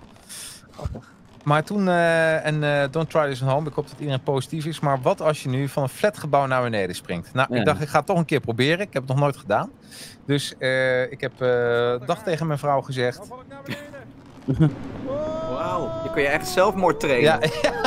Maar toen, eh, en eh, don't try this at home. Ik hoop dat iedereen positief is. Maar wat als je nu van een flatgebouw naar beneden springt? Nou, Ja. ik dacht, ik ga het toch een keer proberen. Ik heb het nog nooit gedaan. Dus eh, ik heb eh dag tegen mijn vrouw gezegd. Wauw. Je kun je echt zelfmoord trainen. Ja,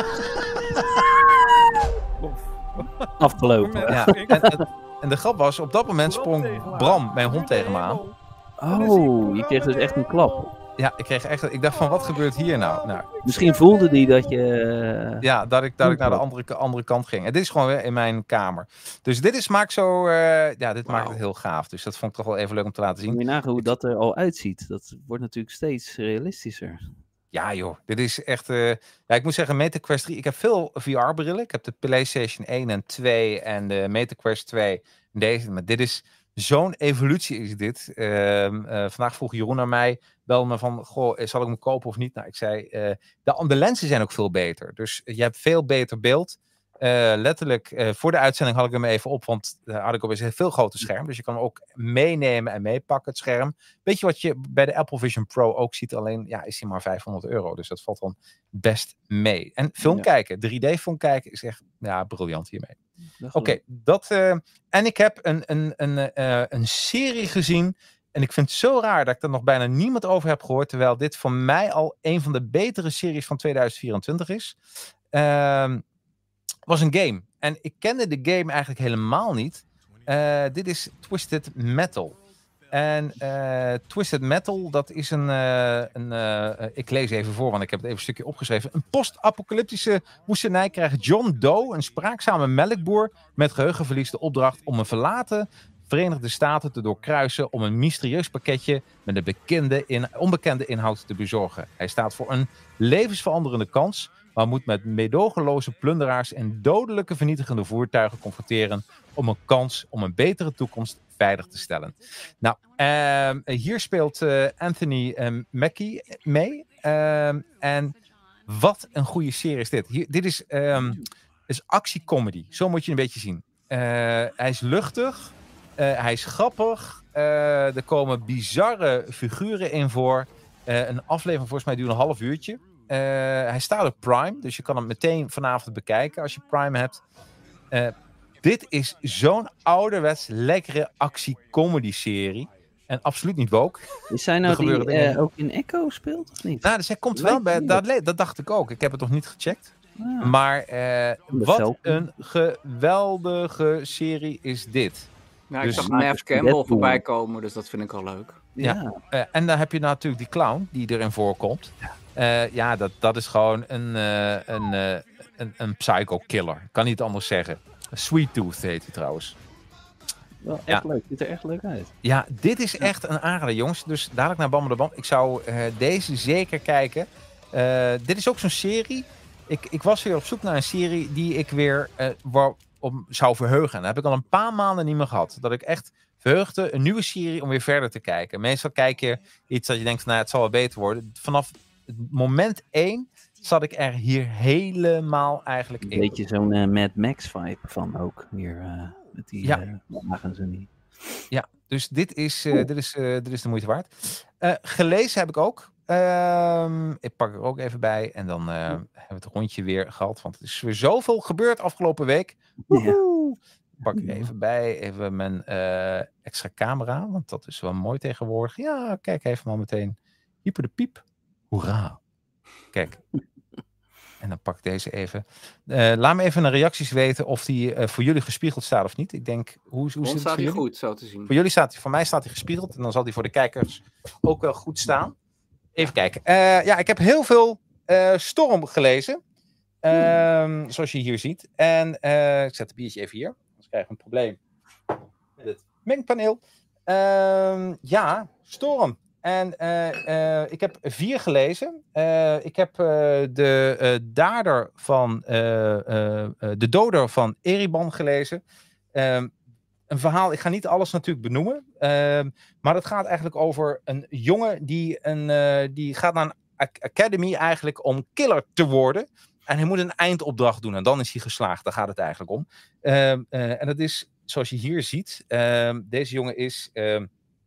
Afgelopen. ja. En, en, en de grap was, op dat moment sprong Bram, mijn hond, tegen me aan. Oh, je kreeg dus echt een klap. Ja, ik kreeg echt, ik dacht van, wat gebeurt hier nou? Nou, Misschien voelde die dat je... ja, dat ik, dat ik naar de andere, andere kant ging. En dit is gewoon weer in mijn kamer. Dus dit is, maakt zo, eh, ja, dit maakt het heel gaaf. Dus dat vond ik toch wel even leuk om te laten zien. Moet je nagaan hoe dat er al uitziet. Dat wordt natuurlijk steeds realistischer. Ja joh, dit is echt... eh, ja, ik moet zeggen, MetaQuest drie... Ik heb veel V R-brillen. Ik heb de PlayStation één en twee en de MetaQuest twee. Deze, maar dit is... Zo'n evolutie is dit. Ehm, eh, vandaag vroeg Jeroen naar mij. Belde me van, goh, zal ik hem kopen of niet? Nou, ik zei, eh, de, de lenzen zijn ook veel beter. Dus je hebt veel beter beeld. Uh, letterlijk, uh, voor de uitzending had ik hem even op, want uh, had ik op een veel groter scherm. Dus je kan hem ook meenemen en meepakken, het scherm. Weet je wat je bij de Apple Vision Pro ook ziet? Alleen, ja, is hij maar vijfhonderd euro. Dus dat valt dan best mee. En film Ja. kijken, drie D-film kijken is echt, ja, briljant hiermee. Oké, Okay. dat... Uh, en ik heb een, een, een, uh, een serie gezien. En ik vind het zo raar dat ik er nog bijna niemand over heb gehoord. Terwijl dit voor mij al een van de betere series van tweeduizend vierentwintig is. Uh, was een game. En ik kende de game eigenlijk helemaal niet. Uh, dit is Twisted Metal. En uh, Twisted Metal, dat is een... Uh, een uh, ik lees even voor, want ik heb het even een stukje opgeschreven. Een post-apocalyptische woestenij krijgt John Doe, een spraakzame melkboer met geheugenverlies, de opdracht om een verlaten Verenigde Staten te doorkruisen om een mysterieus pakketje met een bekende in, onbekende inhoud te bezorgen. Hij staat voor een levensveranderende kans maar moet met meedogenloze plunderaars en dodelijke vernietigende voertuigen confronteren om een kans om een betere toekomst veilig te stellen. Nou, uh, hier speelt uh, Anthony uh, Mackie mee. Uh, en wat een goede serie is dit. Hier, dit is, um, is actiecomedy. Zo moet je een beetje zien. Uh, hij is luchtig. Uh, hij is grappig. Uh, er komen bizarre figuren in voor. Uh, een aflevering volgens mij duurt een half uurtje. Uh, hij staat op Prime. Dus je kan hem meteen vanavond bekijken als je Prime hebt. Uh, dit is zo'n ouderwets lekkere actie-comedy-serie. En absoluut niet woke. Is zij nou die uh, ook in Echo speelt, of niet? Nou, dus hij komt wel bij... Dat, dat dacht ik ook. Ik heb het nog niet gecheckt. Ah. Maar uh, wat een geweldige serie is dit. Nou, dus, ik zag Neve Campbell voorbij komen, dus dat vind ik al leuk. Ja, ja. Uh, en dan heb je natuurlijk die clown die erin voorkomt. Ja, uh, ja dat, dat is gewoon een, uh, een, uh, een, een psycho-killer. Kan niet anders zeggen. Sweet Tooth heet hij trouwens. Wel echt ja. leuk. Ziet er echt leuk uit. Ja, dit is echt een aanrader, jongens. Dus dadelijk naar Bam de Bam. Ik zou uh, deze zeker kijken. Uh, dit is ook zo'n serie. Ik, ik was weer op zoek naar een serie die ik weer uh, waar, om zou verheugen. Dat heb ik al een paar maanden niet meer gehad. Dat ik echt verheugde een nieuwe serie om weer verder te kijken. Meestal kijk je iets dat je denkt, nou, het zal wel beter worden. Vanaf het moment één zat ik er hier helemaal eigenlijk in. Een beetje zo'n uh, Mad Max vibe van ook weer... Uh... Met die ja. wagens uh, en die. Ja, dus dit is, uh, dit, is, uh, dit is de moeite waard. Uh, gelezen heb ik ook. Uh, ik pak er ook even bij. En dan uh, hebben we het rondje weer gehad. Want het is weer zoveel gebeurd afgelopen week. Woehoe! Ik pak er even bij. Even mijn uh, extra camera. Want dat is wel mooi tegenwoordig. Ja, kijk even maar meteen. Hyper de piep. Hoera. Kijk. En dan pak ik deze even. Uh, laat me even een reacties weten of die uh, voor jullie gespiegeld staat of niet. Ik denk, hoe, hoe zit het staat hij goed, zo te zien. Voor jullie staat hij, voor mij staat hij gespiegeld. En dan zal hij voor de kijkers ook wel goed staan. Even kijken. Uh, ja, ik heb heel veel uh, Storm gelezen. Uh, hmm. Zoals je hier ziet. En uh, ik zet het biertje even hier. Anders krijg ik een probleem met het mengpaneel. Uh, ja, Storm. En uh, uh, ik heb vier gelezen. Uh, ik heb uh, de uh, dader van uh, uh, uh, de doder van Ereban gelezen. Uh, een verhaal, ik ga niet alles natuurlijk benoemen. Uh, maar het gaat eigenlijk over een jongen die, een, uh, die gaat naar een academy eigenlijk om killer te worden. En hij moet een eindopdracht doen en dan is hij geslaagd. Daar gaat het eigenlijk om. Uh, uh, en dat is, zoals je hier ziet, uh, deze jongen is... Uh,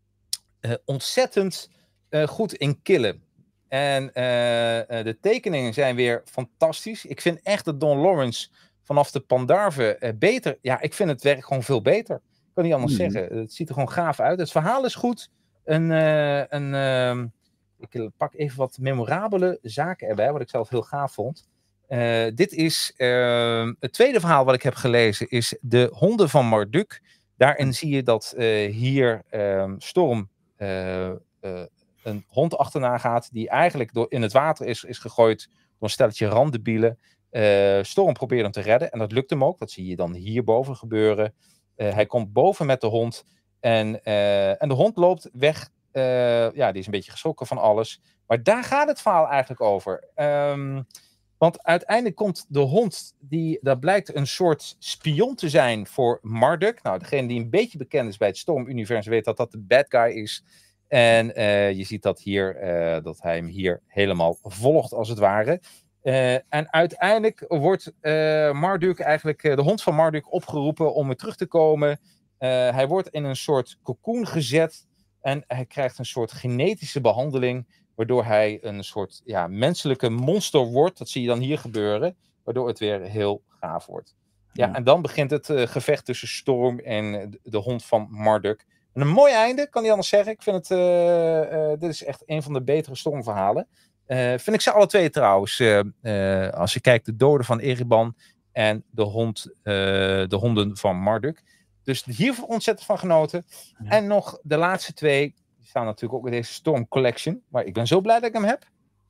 Uh, ontzettend uh, goed in killen. En uh, uh, de tekeningen zijn weer fantastisch. Ik vind echt dat Don Lawrence vanaf de Pandarve uh, beter... Ja, ik vind het werk gewoon veel beter. Ik kan niet anders mm. zeggen. Het ziet er gewoon gaaf uit. Het verhaal is goed. Een, uh, een, uh, ik pak even wat memorabele zaken erbij, wat ik zelf heel gaaf vond. Uh, dit is uh, het tweede verhaal wat ik heb gelezen, is De Honden van Marduk. Daarin zie je dat uh, hier uh, Storm uh, uh, een hond achterna gaat, die eigenlijk door in het water is, is gegooid door een stelletje randebielen. Uh, Storm probeert hem te redden en dat lukt hem ook. Dat zie je dan hierboven gebeuren. Uh, hij komt boven met de hond en, uh, en de hond loopt weg. Uh, ja, die is een beetje geschrokken van alles. Maar daar gaat het verhaal eigenlijk over. Um, want uiteindelijk komt de hond, die, dat blijkt een soort spion te zijn voor Marduk. Nou, degene die een beetje bekend is bij het Storm-universum weet dat dat de bad guy is. En uh, je ziet dat hier, uh, dat hij hem hier helemaal volgt als het ware. Uh, en uiteindelijk wordt uh, Marduk eigenlijk, uh, de hond van Marduk opgeroepen om weer terug te komen. Uh, hij wordt in een soort cocoon gezet en hij krijgt een soort genetische behandeling, waardoor hij een soort ja, menselijke monster wordt. Dat zie je dan hier gebeuren, waardoor het weer heel gaaf wordt. Ja, ja. En dan begint het uh, gevecht tussen Storm en de, de hond van Marduk. En een mooi einde, kan niet anders zeggen. Ik vind het, uh, uh, dit is echt een van de betere Stormverhalen. Uh, vind ik ze alle twee trouwens. Uh, uh, als je kijkt, de doden van Ereban en de, hond, uh, de honden van Marduk. Dus hier ontzettend van genoten. Ja. En nog de laatste twee. Die staan natuurlijk ook in deze Storm Collection. Maar ik ben zo blij dat ik hem heb.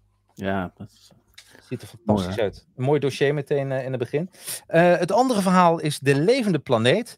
Ja, dat is... ziet er fantastisch mooi, uit. Een mooi dossier meteen uh, in het begin. Uh, het andere verhaal is De Levende Planeet.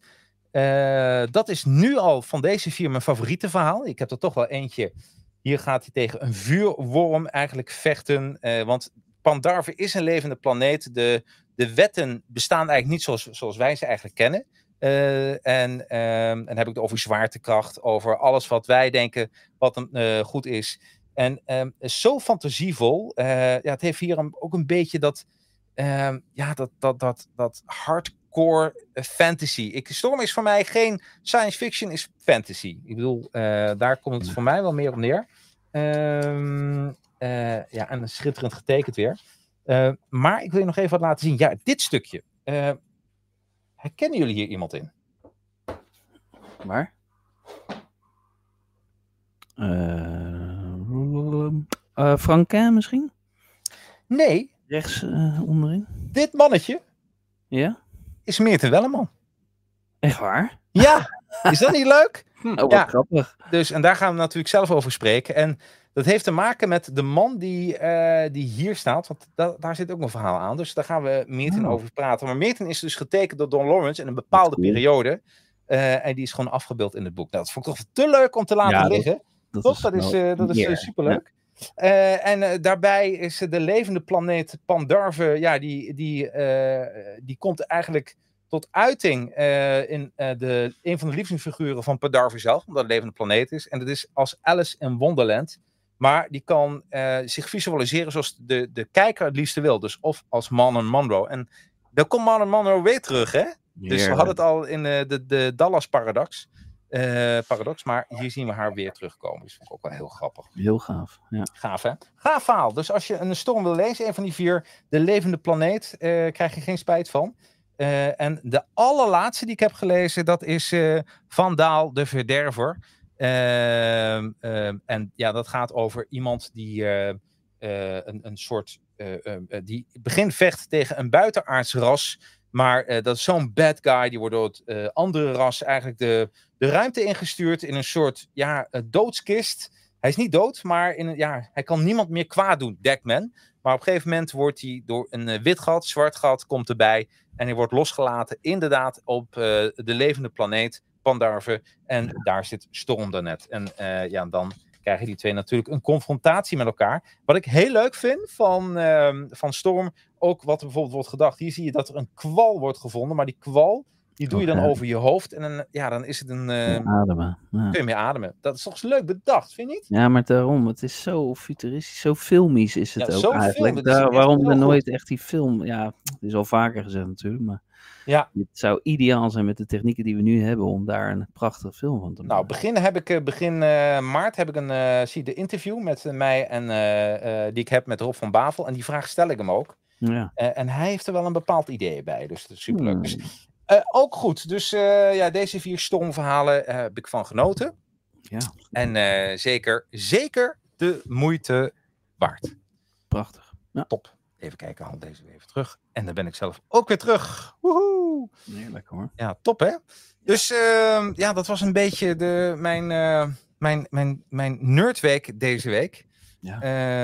Uh, dat is nu al van deze vier mijn favoriete verhaal. Ik heb er toch wel eentje. Hier gaat hij tegen een vuurworm eigenlijk vechten. Uh, want Pandarve is een levende planeet. De, de wetten bestaan eigenlijk niet zoals, zoals wij ze eigenlijk kennen. Uh, en, um, en dan heb ik het over zwaartekracht, over alles wat wij denken wat uh, goed is. En um, zo fantasievol. Uh, ja, het heeft hier een, ook een beetje dat, um, ja, dat, dat, dat, dat hardcore fantasy. Ik, Storm is voor mij geen science fiction, is fantasy. Ik bedoel, uh, daar komt het voor mij wel meer op neer. Um, uh, ja, en schitterend getekend weer. Uh, maar ik wil je nog even wat laten zien. Ja, dit stukje. Uh, herkennen jullie hier iemand in? Waar? Uh, uh, Franquin misschien? Nee. Rechts uh, onderin. Dit mannetje ja? is Meerten Welleman. Echt waar? Ja, is dat niet leuk? Oh, wat ja. grappig. Dus, en daar gaan we natuurlijk zelf over spreken. En dat heeft te maken met de man die, uh, die hier staat. Want da- daar zit ook een verhaal aan. Dus daar gaan we Meerten oh. over praten. Maar Meerten is dus getekend door Don Lawrence in een bepaalde cool. periode. Uh, en die is gewoon afgebeeld in het boek. Nou, dat vond ik toch te leuk om te laten ja, liggen. Dat, dat Toch? Is dat is, uh, dat is uh, superleuk. Ja. Uh, en uh, daarbij is uh, de levende planeet Pandarve. Ja, die, die, uh, die komt eigenlijk tot uiting uh, in uh, de, een van de lievelingsfiguren van Pandarve zelf. Omdat het een levende planeet is. En dat is als Alice in Wonderland. Maar die kan uh, zich visualiseren zoals de, de kijker het liefste wil. Dus of als Marilyn Monroe. En dan komt Marilyn Monroe weer terug, hè? Yeah. Dus we hadden het al in uh, de, de Dallas Paradox. Uh, paradox. Maar hier zien we haar weer terugkomen. Dus vond ik ook wel heel grappig. Heel gaaf, ja. Gaaf, hè? Gaaf verhaal. Dus als je een Storm wil lezen, een van die vier, de levende planeet, uh, krijg je geen spijt van. Uh, en de allerlaatste die ik heb gelezen, dat is uh, Van Daal de Verderver. Uh, uh, en ja, dat gaat over iemand die uh, uh, een, een soort uh, uh, die begint vecht tegen een buitenaards ras, maar uh, dat is zo'n bad guy, die wordt door het uh, andere ras eigenlijk de, de ruimte ingestuurd in een soort ja, uh, doodskist. Hij is niet dood, maar in een, ja, hij kan niemand meer kwaad doen, Deckman. Maar op een gegeven moment wordt hij door een uh, wit gat, zwart gat komt erbij en hij wordt losgelaten inderdaad op uh, de levende planeet Pandarve. En daar zit Storm dan net. En uh, ja, dan krijgen die twee natuurlijk een confrontatie met elkaar. Wat ik heel leuk vind van, uh, van Storm, ook wat er bijvoorbeeld wordt gedacht. Hier zie je dat er een kwal wordt gevonden, maar die kwal, die doe je dan over je hoofd. En dan, ja, dan is het een... Uh, ademen. Ja. Kun je meer ademen. Dat is toch leuk bedacht, vind je niet? Ja, maar daarom. Het is zo futuristisch, zo filmisch is het ja, ook eigenlijk. Film, Daar, waarom er nooit echt die film... Ja, het is al vaker gezegd natuurlijk, maar... Ja. Het zou ideaal zijn met de technieken die we nu hebben om daar een prachtige film van te maken. Nou, begin, heb ik, begin uh, maart heb ik een uh, zie de interview met uh, mij en uh, uh, die ik heb met Rob van Bavel. En die vraag stel ik hem ook. Ja. Uh, en hij heeft er wel een bepaald idee bij. Dus dat is superleuk. Hmm. Dus, uh, ook goed. Dus uh, ja, deze vier Stormverhalen uh, heb ik van genoten. Ja. En uh, zeker, zeker de moeite waard. Prachtig. Ja. Top. Even kijken, haal deze weer even terug. En dan ben ik zelf ook weer terug. Woehoe! Heerlijk hoor. Ja, top hè? Dus uh, ja, dat was een beetje de, mijn, uh, mijn, mijn, mijn nerdweek deze week. Ja.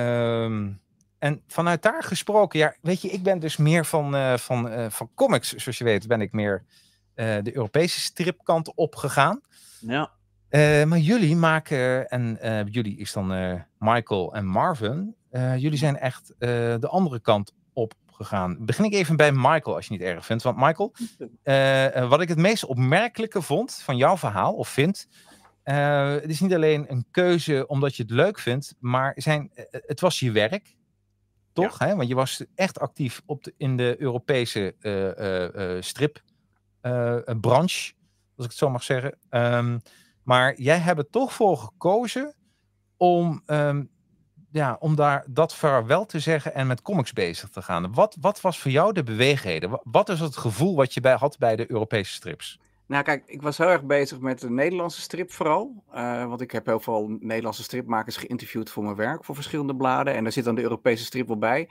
Uh, en vanuit daar gesproken, ja, weet je, ik ben dus meer van, uh, van, uh, van comics. Zoals je weet ben ik meer uh, de Europese stripkant opgegaan. Ja. Uh, maar jullie maken, en uh, jullie is dan uh, Michael en Marvin... Uh, jullie zijn echt uh, de andere kant op gegaan. Begin ik even bij Michael, als je niet erg vindt. Want Michael, uh, uh, wat ik het meest opmerkelijke vond van jouw verhaal, of vind... Uh, het is niet alleen een keuze omdat je het leuk vindt, maar zijn, uh, het was je werk. Toch? Ja. Hè? Want je was echt actief op de, in de Europese uh, uh, uh, stripbranche, uh, als ik het zo mag zeggen. Um, maar jij hebt er toch voor gekozen om... Um, Ja, om daar dat vaarwel te zeggen en met comics bezig te gaan. Wat, wat was voor jou de beweegreden? Wat is het gevoel wat je bij, had bij de Europese strips? Nou kijk, ik was heel erg bezig met de Nederlandse strip vooral. Uh, want ik heb heel veel Nederlandse stripmakers geïnterviewd voor mijn werk, voor verschillende bladen. En daar zit dan de Europese strip wel bij.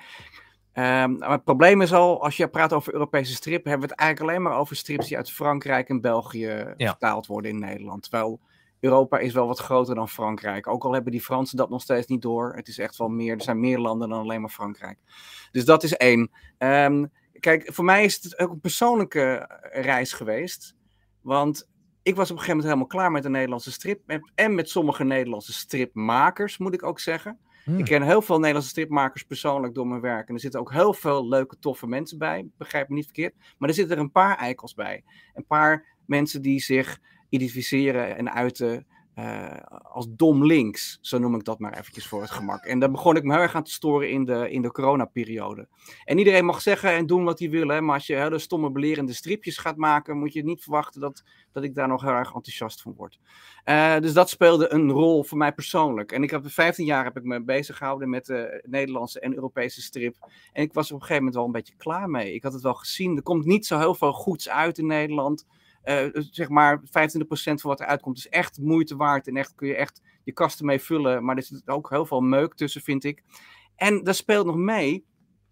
Um, maar het probleem is al, als je praat over Europese strip, hebben we het eigenlijk alleen maar over strips die uit Frankrijk en België ja. vertaald worden in Nederland. Terwijl Europa is wel wat groter dan Frankrijk. Ook al hebben die Fransen dat nog steeds niet door. Het is echt wel meer, er zijn meer landen dan alleen maar Frankrijk. Dus dat is één. Um, kijk, voor mij is het ook een persoonlijke reis geweest. Want ik was op een gegeven moment helemaal klaar met de Nederlandse strip. En met sommige Nederlandse stripmakers, moet ik ook zeggen. Hmm. Ik ken heel veel Nederlandse stripmakers persoonlijk door mijn werk. En er zitten ook heel veel leuke, toffe mensen bij. Begrijp me niet verkeerd. Maar er zitten er een paar eikels bij. Een paar mensen die zich identificeren en uiten uh, als dom links. Zo noem ik dat maar eventjes voor het gemak. En daar begon ik me heel erg aan te storen in de, in de coronaperiode. En iedereen mag zeggen en doen wat hij wil. Hè, maar als je hele stomme belerende stripjes gaat maken, moet je niet verwachten dat, dat ik daar nog heel erg enthousiast van word. Uh, dus dat speelde een rol voor mij persoonlijk. En ik heb vijftien jaar heb ik me bezig gehouden met de uh, Nederlandse en Europese strip. En ik was er op een gegeven moment wel een beetje klaar mee. Ik had het wel gezien. Er komt niet zo heel veel goeds uit in Nederland. Uh, zeg maar vijfentwintig procent van wat er uitkomt is echt moeite waard. En echt kun je echt je kasten mee vullen. Maar er zit ook heel veel meuk tussen, vind ik. En daar speelt nog mee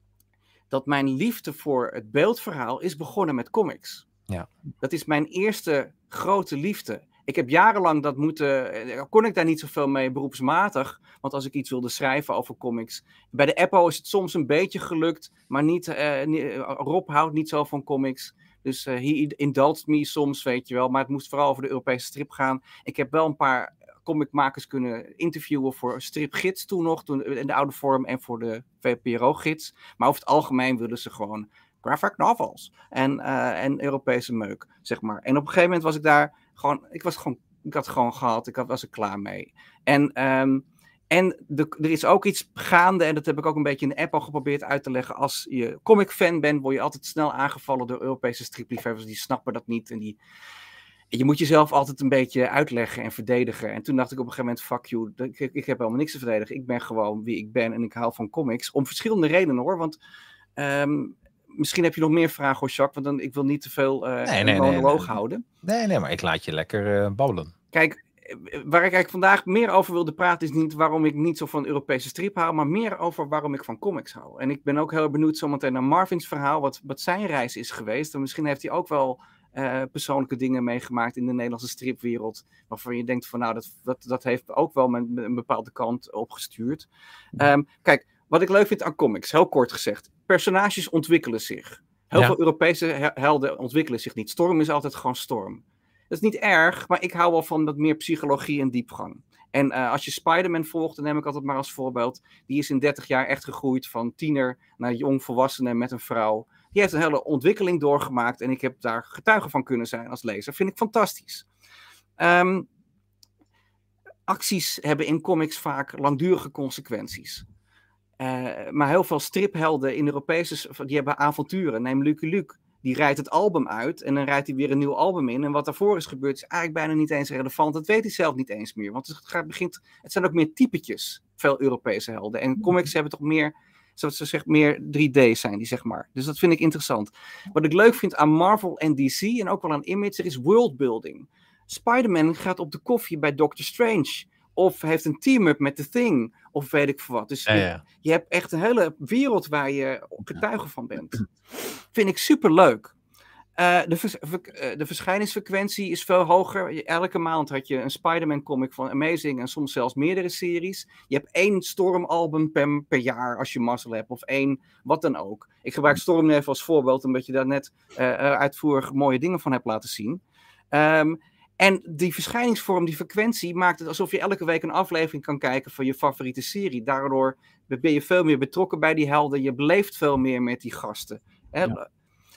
dat mijn liefde voor het beeldverhaal is begonnen met comics. Ja. Dat is mijn eerste grote liefde. Ik heb jarenlang dat moeten... Kon ik daar niet zoveel mee beroepsmatig. Want als ik iets wilde schrijven over comics... Bij de Eppo is het soms een beetje gelukt. Maar niet, uh, niet, Rob houdt niet zo van comics. Dus uh, he indulged me soms, weet je wel. Maar het moest vooral over de Europese strip gaan. Ik heb wel een paar comicmakers kunnen interviewen voor stripgids toen nog. Toen, in de oude vorm en voor de V P R O-gids. Maar over het algemeen willen ze gewoon graphic novels. En, uh, en Europese meuk, zeg maar. En op een gegeven moment was ik daar gewoon... Ik, was gewoon, ik had het gewoon gehad. Ik had, was er klaar mee. En... Um, En de, er is ook iets gaande, en dat heb ik ook een beetje in de app al geprobeerd uit te leggen. Als je comic-fan bent, word je altijd snel aangevallen door Europese stripliefhebbers. Die snappen dat niet. En die, je moet jezelf altijd een beetje uitleggen en verdedigen. En toen dacht ik op een gegeven moment, fuck you, ik, ik heb helemaal niks te verdedigen. Ik ben gewoon wie ik ben en ik hou van comics. Om verschillende redenen hoor, want... Um, Misschien heb je nog meer vragen, hoor, Jacques, want dan, ik wil niet te veel uh, nee, een nee, monoloog nee, nee. houden. Nee, nee, maar ik laat je lekker uh, babbelen. Kijk, waar ik eigenlijk vandaag meer over wilde praten is niet waarom ik niet zo van Europese strip hou, maar meer over waarom ik van comics hou. En ik ben ook heel benieuwd zometeen naar Marvin's verhaal, wat, wat zijn reis is geweest. En misschien heeft hij ook wel uh, persoonlijke dingen meegemaakt in de Nederlandse stripwereld, waarvan je denkt van nou, dat, dat, dat heeft ook wel mijn, een bepaalde kant opgestuurd. Um, kijk, wat ik leuk vind aan comics, heel kort gezegd, personages ontwikkelen zich. Heel ja. veel Europese helden ontwikkelen zich niet. Storm is altijd gewoon Storm. Dat is niet erg, maar ik hou wel van wat meer psychologie en diepgang. En uh, als je Spider-Man volgt, dan neem ik altijd maar als voorbeeld. Die is in dertig jaar echt gegroeid van tiener naar jong volwassene met een vrouw. Die heeft een hele ontwikkeling doorgemaakt en ik heb daar getuige van kunnen zijn als lezer. Vind ik fantastisch. Um, acties hebben in comics vaak langdurige consequenties. Uh, maar heel veel striphelden in Europese, die hebben avonturen. Neem Lucky Luke. Die rijdt het album uit en dan rijdt hij weer een nieuw album in. En wat daarvoor is gebeurd is eigenlijk bijna niet eens relevant. Dat weet hij zelf niet eens meer. Want het, gaat, begint, het zijn ook meer typetjes, veel Europese helden. En comics hebben toch meer, zoals ze zegt, meer drie D zijn die, zeg maar. Dus dat vind ik interessant. Wat ik leuk vind aan Marvel en D C en ook wel aan Image, er is worldbuilding. Spider-Man gaat op de koffie bij Doctor Strange. Of heeft een team-up met The Thing. Of weet ik veel wat. Dus ja, ja. Je, je hebt echt een hele wereld waar je getuige van bent. Vind ik superleuk. Uh, de, vers- ver- de verschijningsfrequentie is veel hoger. Elke maand had je een Spider-Man comic van Amazing en soms zelfs meerdere series. Je hebt één Storm-album per, per jaar als je mazzel hebt. Of één, wat dan ook. Ik gebruik Storm nu even als voorbeeld, omdat je daar net uh, uitvoerig mooie dingen van hebt laten zien. Um, En die verschijningsvorm, die frequentie, maakt het alsof je elke week een aflevering kan kijken van je favoriete serie. Daardoor ben je veel meer betrokken bij die helden. Je beleeft veel meer met die gasten. Ja.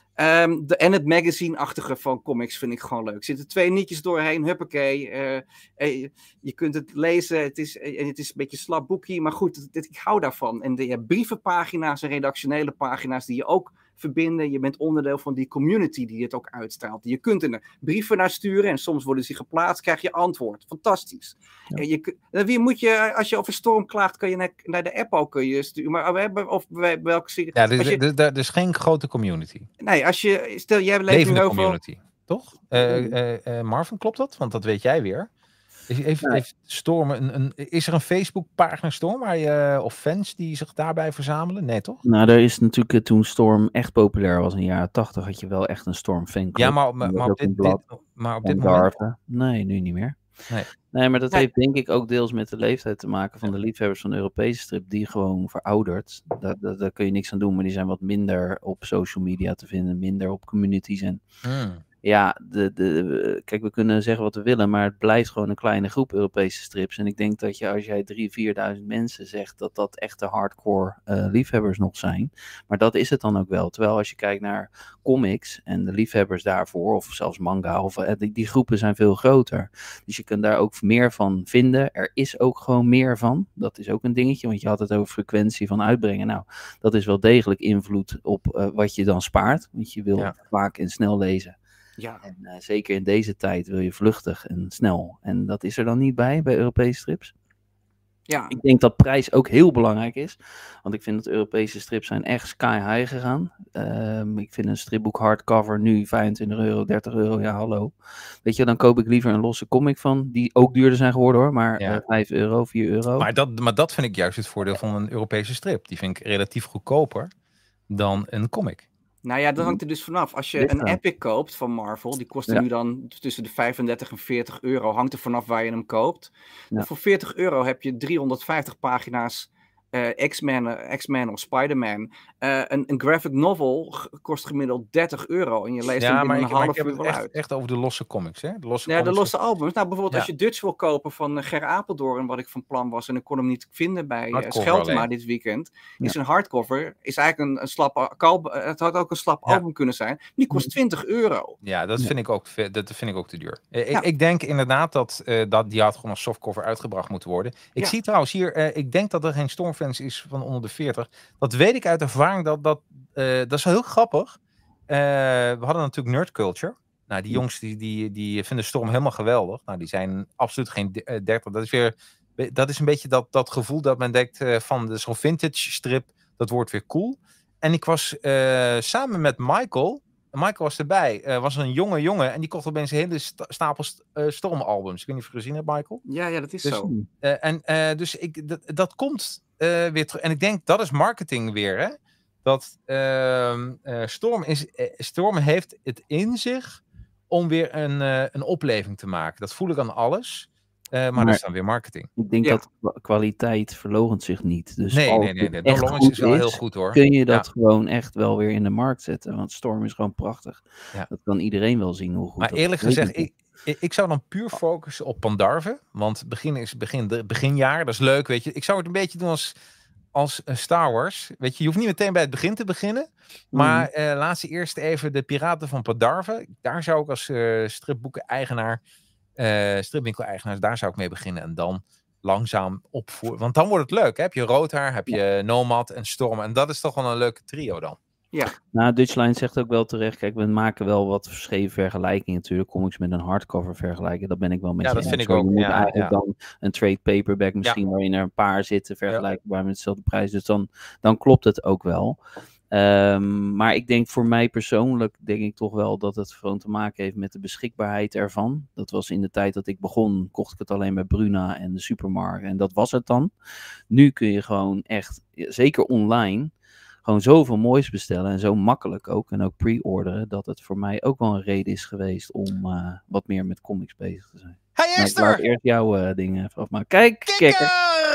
Um, de, en het magazine-achtige van comics vind ik gewoon leuk. Er zitten twee nietjes doorheen, huppakee. Uh, uh, je kunt het lezen, het is, uh, het is een beetje een slap boekje, maar goed, het, het, ik hou daarvan. En de, je hebt brievenpagina's en redactionele pagina's die je ook verbinden. Je bent onderdeel van die community die het ook uitstraalt. Je kunt er brieven naar sturen en soms worden ze geplaatst, krijg je antwoord. Fantastisch. Ja. En je, wie moet je, als je over Storm klaagt, kan je naar, naar de app ook kun je sturen. Maar we hebben, of bij welke serie? Ja, dus, je, dus, dus geen grote community. Nee, als je, stel jij leeft levende heel community, veel... toch? Uh, uh, uh, Marvin, klopt dat? Want dat weet jij weer. Heeft, Nee. heeft Storm een, een, is er een Facebookpagina Storm waar je, of fans die zich daarbij verzamelen? Nee, toch? Nou, er is natuurlijk toen Storm echt populair was in de jaren tachtig, had je wel echt een Storm fanclub. Ja, maar, maar, maar op dit, dit, maar op dit moment... Nee, nu niet meer. Nee, nee maar dat nee. heeft denk ik ook deels met de leeftijd te maken van de liefhebbers van de Europese strip, die gewoon verouderd. Daar, daar, daar kun je niks aan doen, maar die zijn wat minder op social media te vinden, minder op communities en... Hmm. Ja, de, de, kijk, we kunnen zeggen wat we willen, maar het blijft gewoon een kleine groep Europese strips. En ik denk dat je, als jij drieduizend, vierduizend mensen zegt, dat dat echte hardcore uh, liefhebbers nog zijn. Maar dat is het dan ook wel. Terwijl als je kijkt naar comics en de liefhebbers daarvoor, of zelfs manga, of, uh, die, die groepen zijn veel groter. Dus je kunt daar ook meer van vinden. Er is ook gewoon meer van. Dat is ook een dingetje, want je had het over frequentie van uitbrengen. Nou, dat is wel degelijk invloed op uh, wat je dan spaart. Want je wil ja. vaak en snel lezen. Ja. En uh, zeker in deze tijd wil je vluchtig en snel. En dat is er dan niet bij, bij Europese strips. Ja. Ik denk dat prijs ook heel belangrijk is. Want ik vind dat Europese strips zijn echt sky high gegaan. Um, ik vind een stripboek hardcover nu vijfentwintig euro, dertig euro. Ja, hallo. Weet je, dan koop ik liever een losse comic van. Die ook duurder zijn geworden hoor. Maar ja. uh, vijf euro, vier euro. Maar dat, maar dat vind ik juist het voordeel van een Europese strip. Die vind ik relatief goedkoper dan een comic. Nou ja, dat hangt er dus vanaf. Als je een Epic koopt van Marvel, die kost ja. nu dan tussen de vijfendertig en veertig euro. Hangt er vanaf waar je hem koopt. Ja. Voor veertig euro heb je driehonderdvijftig pagina's uh, X-Men, uh, X-Men of Spider-Man. Uh, een, een graphic novel kost gemiddeld dertig euro. En je leest ja, hem binnen maar een ik, half maar ik uur heb wel het uit. echt, echt over de losse comics, hè? De losse, ja, comics de losse albums. Nou, bijvoorbeeld ja. als je Dutch wil kopen van uh, Ger Apeldoorn, wat ik van plan was, en ik kon hem niet vinden bij uh, Hardcover Scheltema alleen. dit weekend, Ja. is een hardcover, is eigenlijk een, een slap, kalb, het had ook een slap Ja. album kunnen zijn, die kost twintig euro. Ja, dat Ja. vind ik ook, ve- dat vind ik ook te duur. Ik, Ja. ik denk inderdaad dat, uh, dat die had gewoon als softcover uitgebracht moeten worden. Ik Ja. zie trouwens hier, uh, ik denk dat er geen Stormfans is van onder de veertig. Dat weet ik uit ervaring, dat, dat, uh, dat is wel heel grappig. Uh, we hadden natuurlijk Nerd Culture. Nou, die jongens die, die, die vinden Storm helemaal geweldig. Nou, die zijn absoluut geen dertig. Dat is weer, dat is een beetje dat, dat gevoel dat men denkt uh, van de zo'n vintage strip, dat wordt weer cool. En ik was uh, samen met Michael, Michael was erbij, uh, was een jonge jongen en die kocht opeens een hele sta- stapel st- uh, Stormalbums. Ik weet niet of je gezien hebt, Michael. Ja, ja, dat is Dus, zo. uh, en uh, dus ik, dat, dat komt uh, weer terug. En ik denk, dat is marketing weer, hè. Dat uh, uh, Storm, is, uh, Storm heeft het in zich om weer een, uh, een opleving te maken. Dat voel ik aan alles. Uh, maar, maar dat is dan weer marketing. Ik denk Ja. dat kwa- kwaliteit verloochent zich niet. Dus Nee, als nee, nee. nee. het echt Dolomens goed is wel is, heel goed, hoor. kun je dat Ja. gewoon echt wel weer in de markt zetten. Want Storm is gewoon prachtig. Ja. Dat kan iedereen wel zien hoe goed Maar dat eerlijk getekend gezegd, is. ik, ik, ik zou dan puur focussen op Pandarve. Want begin is begin, de, beginjaar, dat is leuk, weet je. Ik zou het een beetje doen als, als uh, Star Wars. Weet je, je hoeft niet meteen bij het begin te beginnen. Maar uh, laat ze eerst even de Piraten van Pandarve. Daar zou ik als uh, stripboeken-eigenaar, uh, stripwinkel-eigenaar, daar zou ik mee beginnen. En dan langzaam opvoeren. Want dan wordt het leuk. Hè? Heb je Roodhaar, heb je Nomad en Storm. En dat is toch wel een leuke trio dan. Ja. Nou, Dutchline zegt ook wel terecht. Kijk, we maken wel wat scheve vergelijkingen natuurlijk. Comics met een hardcover vergelijken. Dat ben ik wel met Ja, je dat eens. vind ik Zo, ook. Je moet Ja, eigenlijk ja. dan een trade paperback misschien waarin er een paar zitten vergelijkbaar met dezelfde prijs. Dus dan, dan klopt het ook wel. Um, maar ik denk voor mij persoonlijk, denk ik toch wel dat het gewoon te maken heeft met de beschikbaarheid ervan. Dat was in de tijd dat ik begon, kocht ik het alleen bij Bruna en de supermarkt. En dat was het dan. Nu kun je gewoon echt, zeker online, gewoon zoveel moois bestellen. En zo makkelijk ook. En ook pre-orderen. Dat het voor mij ook wel een reden is geweest om uh, wat meer met comics bezig te zijn. Hij is maar ik laat er! eerst jouw uh, dingen afmaken. Kijk, kikker!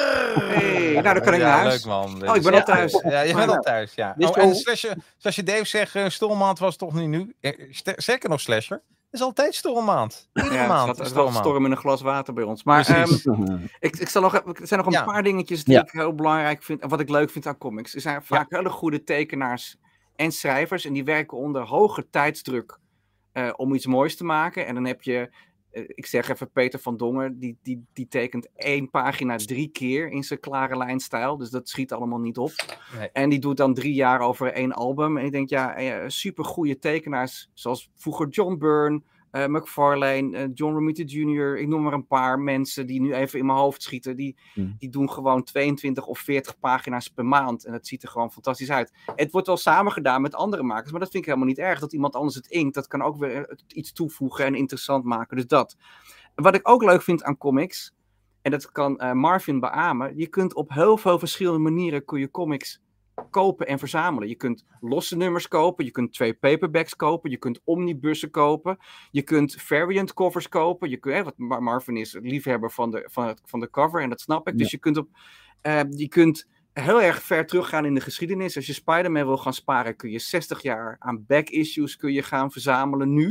Hey, nou, dan kan ik ja, naar huis. Leuk, man. Oh, ik ben ja, al thuis. Ja, je bent al thuis, ja. Dit is Oh, en wel- slasher, zoals je Dave zegt, uh, Stormmaand was toch niet nu. Eh, ster- Zeker nog Slasher. Het is altijd Stormmaand. Iedere Ja, maand het is zat wel Stormmaand. storm in een glas water bij ons. Maar Precies. um, ik, ik zal nog, even- er zijn nog een Ja. paar dingetjes die Ja. ik heel belangrijk vind. En wat ik leuk vind aan comics. Er zijn vaak hele goede tekenaars en schrijvers. En die werken onder hoge tijdsdruk uh, om iets moois te maken. En dan heb je, uh, ik zeg even Peter van Dongen. Die, die, die tekent één pagina drie keer in zijn klare lijnstijl. Dus dat schiet allemaal niet op. Nee. En die doet dan drie jaar over één album. En ik denk, ja, uh, super goede tekenaars. Zoals vroeger John Byrne. Uh, McFarlane, uh, John Romita junior Ik noem maar een paar mensen die nu even in mijn hoofd schieten. Die, Hmm. die doen gewoon tweeëntwintig of veertig pagina's per maand. En dat ziet er gewoon fantastisch uit. Het wordt wel samengedaan met andere makers. Maar dat vind ik helemaal niet erg. Dat iemand anders het inkt. Dat kan ook weer iets toevoegen en interessant maken. Dus dat. Wat ik ook leuk vind aan comics. En dat kan uh, Marvin beamen. Je kunt op heel veel verschillende manieren kun je comics kopen en verzamelen. Je kunt losse nummers kopen, je kunt twee paperbacks kopen, je kunt omnibussen kopen, je kunt variant covers kopen. Je kunt, hè, wat Mar- Marvin is liefhebber van de, van, het, van de cover en dat snap ik. Ja. Dus je kunt, op, uh, je kunt heel erg ver teruggaan in de geschiedenis. Als je Spider-Man wil gaan sparen, kun je zestig jaar aan back issues kun je gaan verzamelen nu.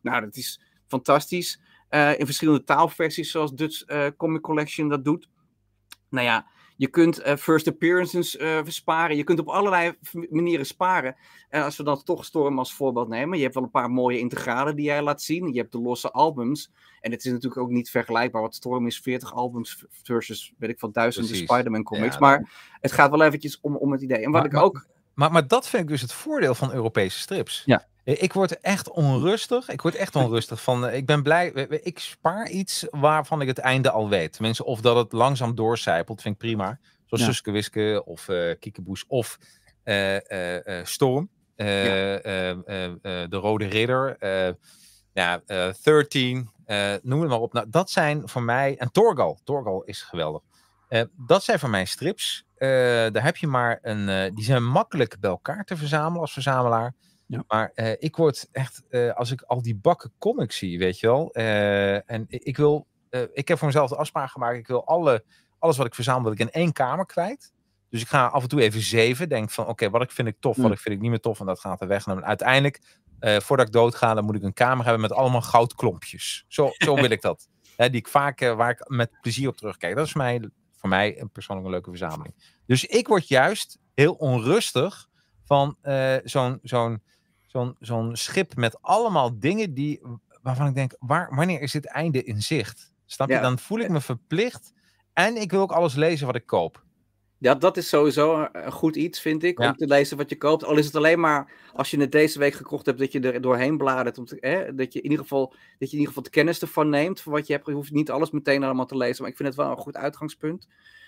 Nou, dat is fantastisch. Uh, in verschillende taalversies, zoals Dutch uh, Comic Collection dat doet. Nou ja, je kunt uh, first appearances uh, sparen. Je kunt op allerlei manieren sparen. Uh, als we dan toch Storm als voorbeeld nemen. Je hebt wel een paar mooie integralen die jij laat zien. Je hebt de losse albums. En het is natuurlijk ook niet vergelijkbaar. Wat Storm is veertig albums versus, weet ik veel, duizenden Spider-Man comics. Ja, maar dan... het gaat wel eventjes om, om het idee. En wat maar, ik maar, ook... Maar, maar dat vind ik dus het voordeel van Europese strips. Ja. Ik word echt onrustig. Ik word echt onrustig van. Ik ben blij. Ik spaar iets waarvan ik het einde al weet. Tenminste, of dat het langzaam doorcijpelt, vind ik prima. Zoals ja. Suske Wiske of uh, Kiekeboes of uh, uh, uh, Storm. Uh, ja. uh, uh, uh, uh, de Rode Ridder. Uh, ja, uh, dertien. Uh, noem het maar op. Nou, dat zijn voor mij. En Torgal. Torgal is geweldig. Uh, dat zijn voor mij strips. Uh, daar heb je maar een. Uh, die zijn makkelijk bij elkaar te verzamelen als verzamelaar. Ja. Maar uh, ik word echt, uh, als ik al die bakken comics zie, weet je wel. Uh, en ik wil, uh, ik heb voor mezelf de afspraak gemaakt. Ik wil alle, alles wat ik verzamel, wil ik in één kamer kwijt. Dus ik ga af en toe even zeven. Denk van, oké, okay, wat ik vind ik tof, mm. wat ik vind ik niet meer tof. En dat gaat er weg. En uiteindelijk, uh, voordat ik doodga, dan moet ik een kamer hebben met allemaal goudklompjes. Zo, zo wil ik dat. Hè, die ik vaak, uh, waar ik met plezier op terugkijk. Dat is mij, voor mij een persoonlijk een leuke verzameling. Dus ik word juist heel onrustig van uh, zo'n, zo'n Zo'n, zo'n schip met allemaal dingen die, waarvan ik denk, waar, wanneer is dit einde in zicht? Snap je? Ja. Dan voel ik me verplicht en ik wil ook alles lezen wat ik koop. Ja, dat is sowieso een goed iets, vind ik, ja. om te lezen wat je koopt. Al is het alleen maar, als je het deze week gekocht hebt, dat je er doorheen bladert. Om te, hè, dat je in ieder geval, dat je in ieder geval de kennis ervan neemt, van wat je hebt. Je hoeft niet alles meteen allemaal te lezen, maar ik vind het wel een goed uitgangspunt.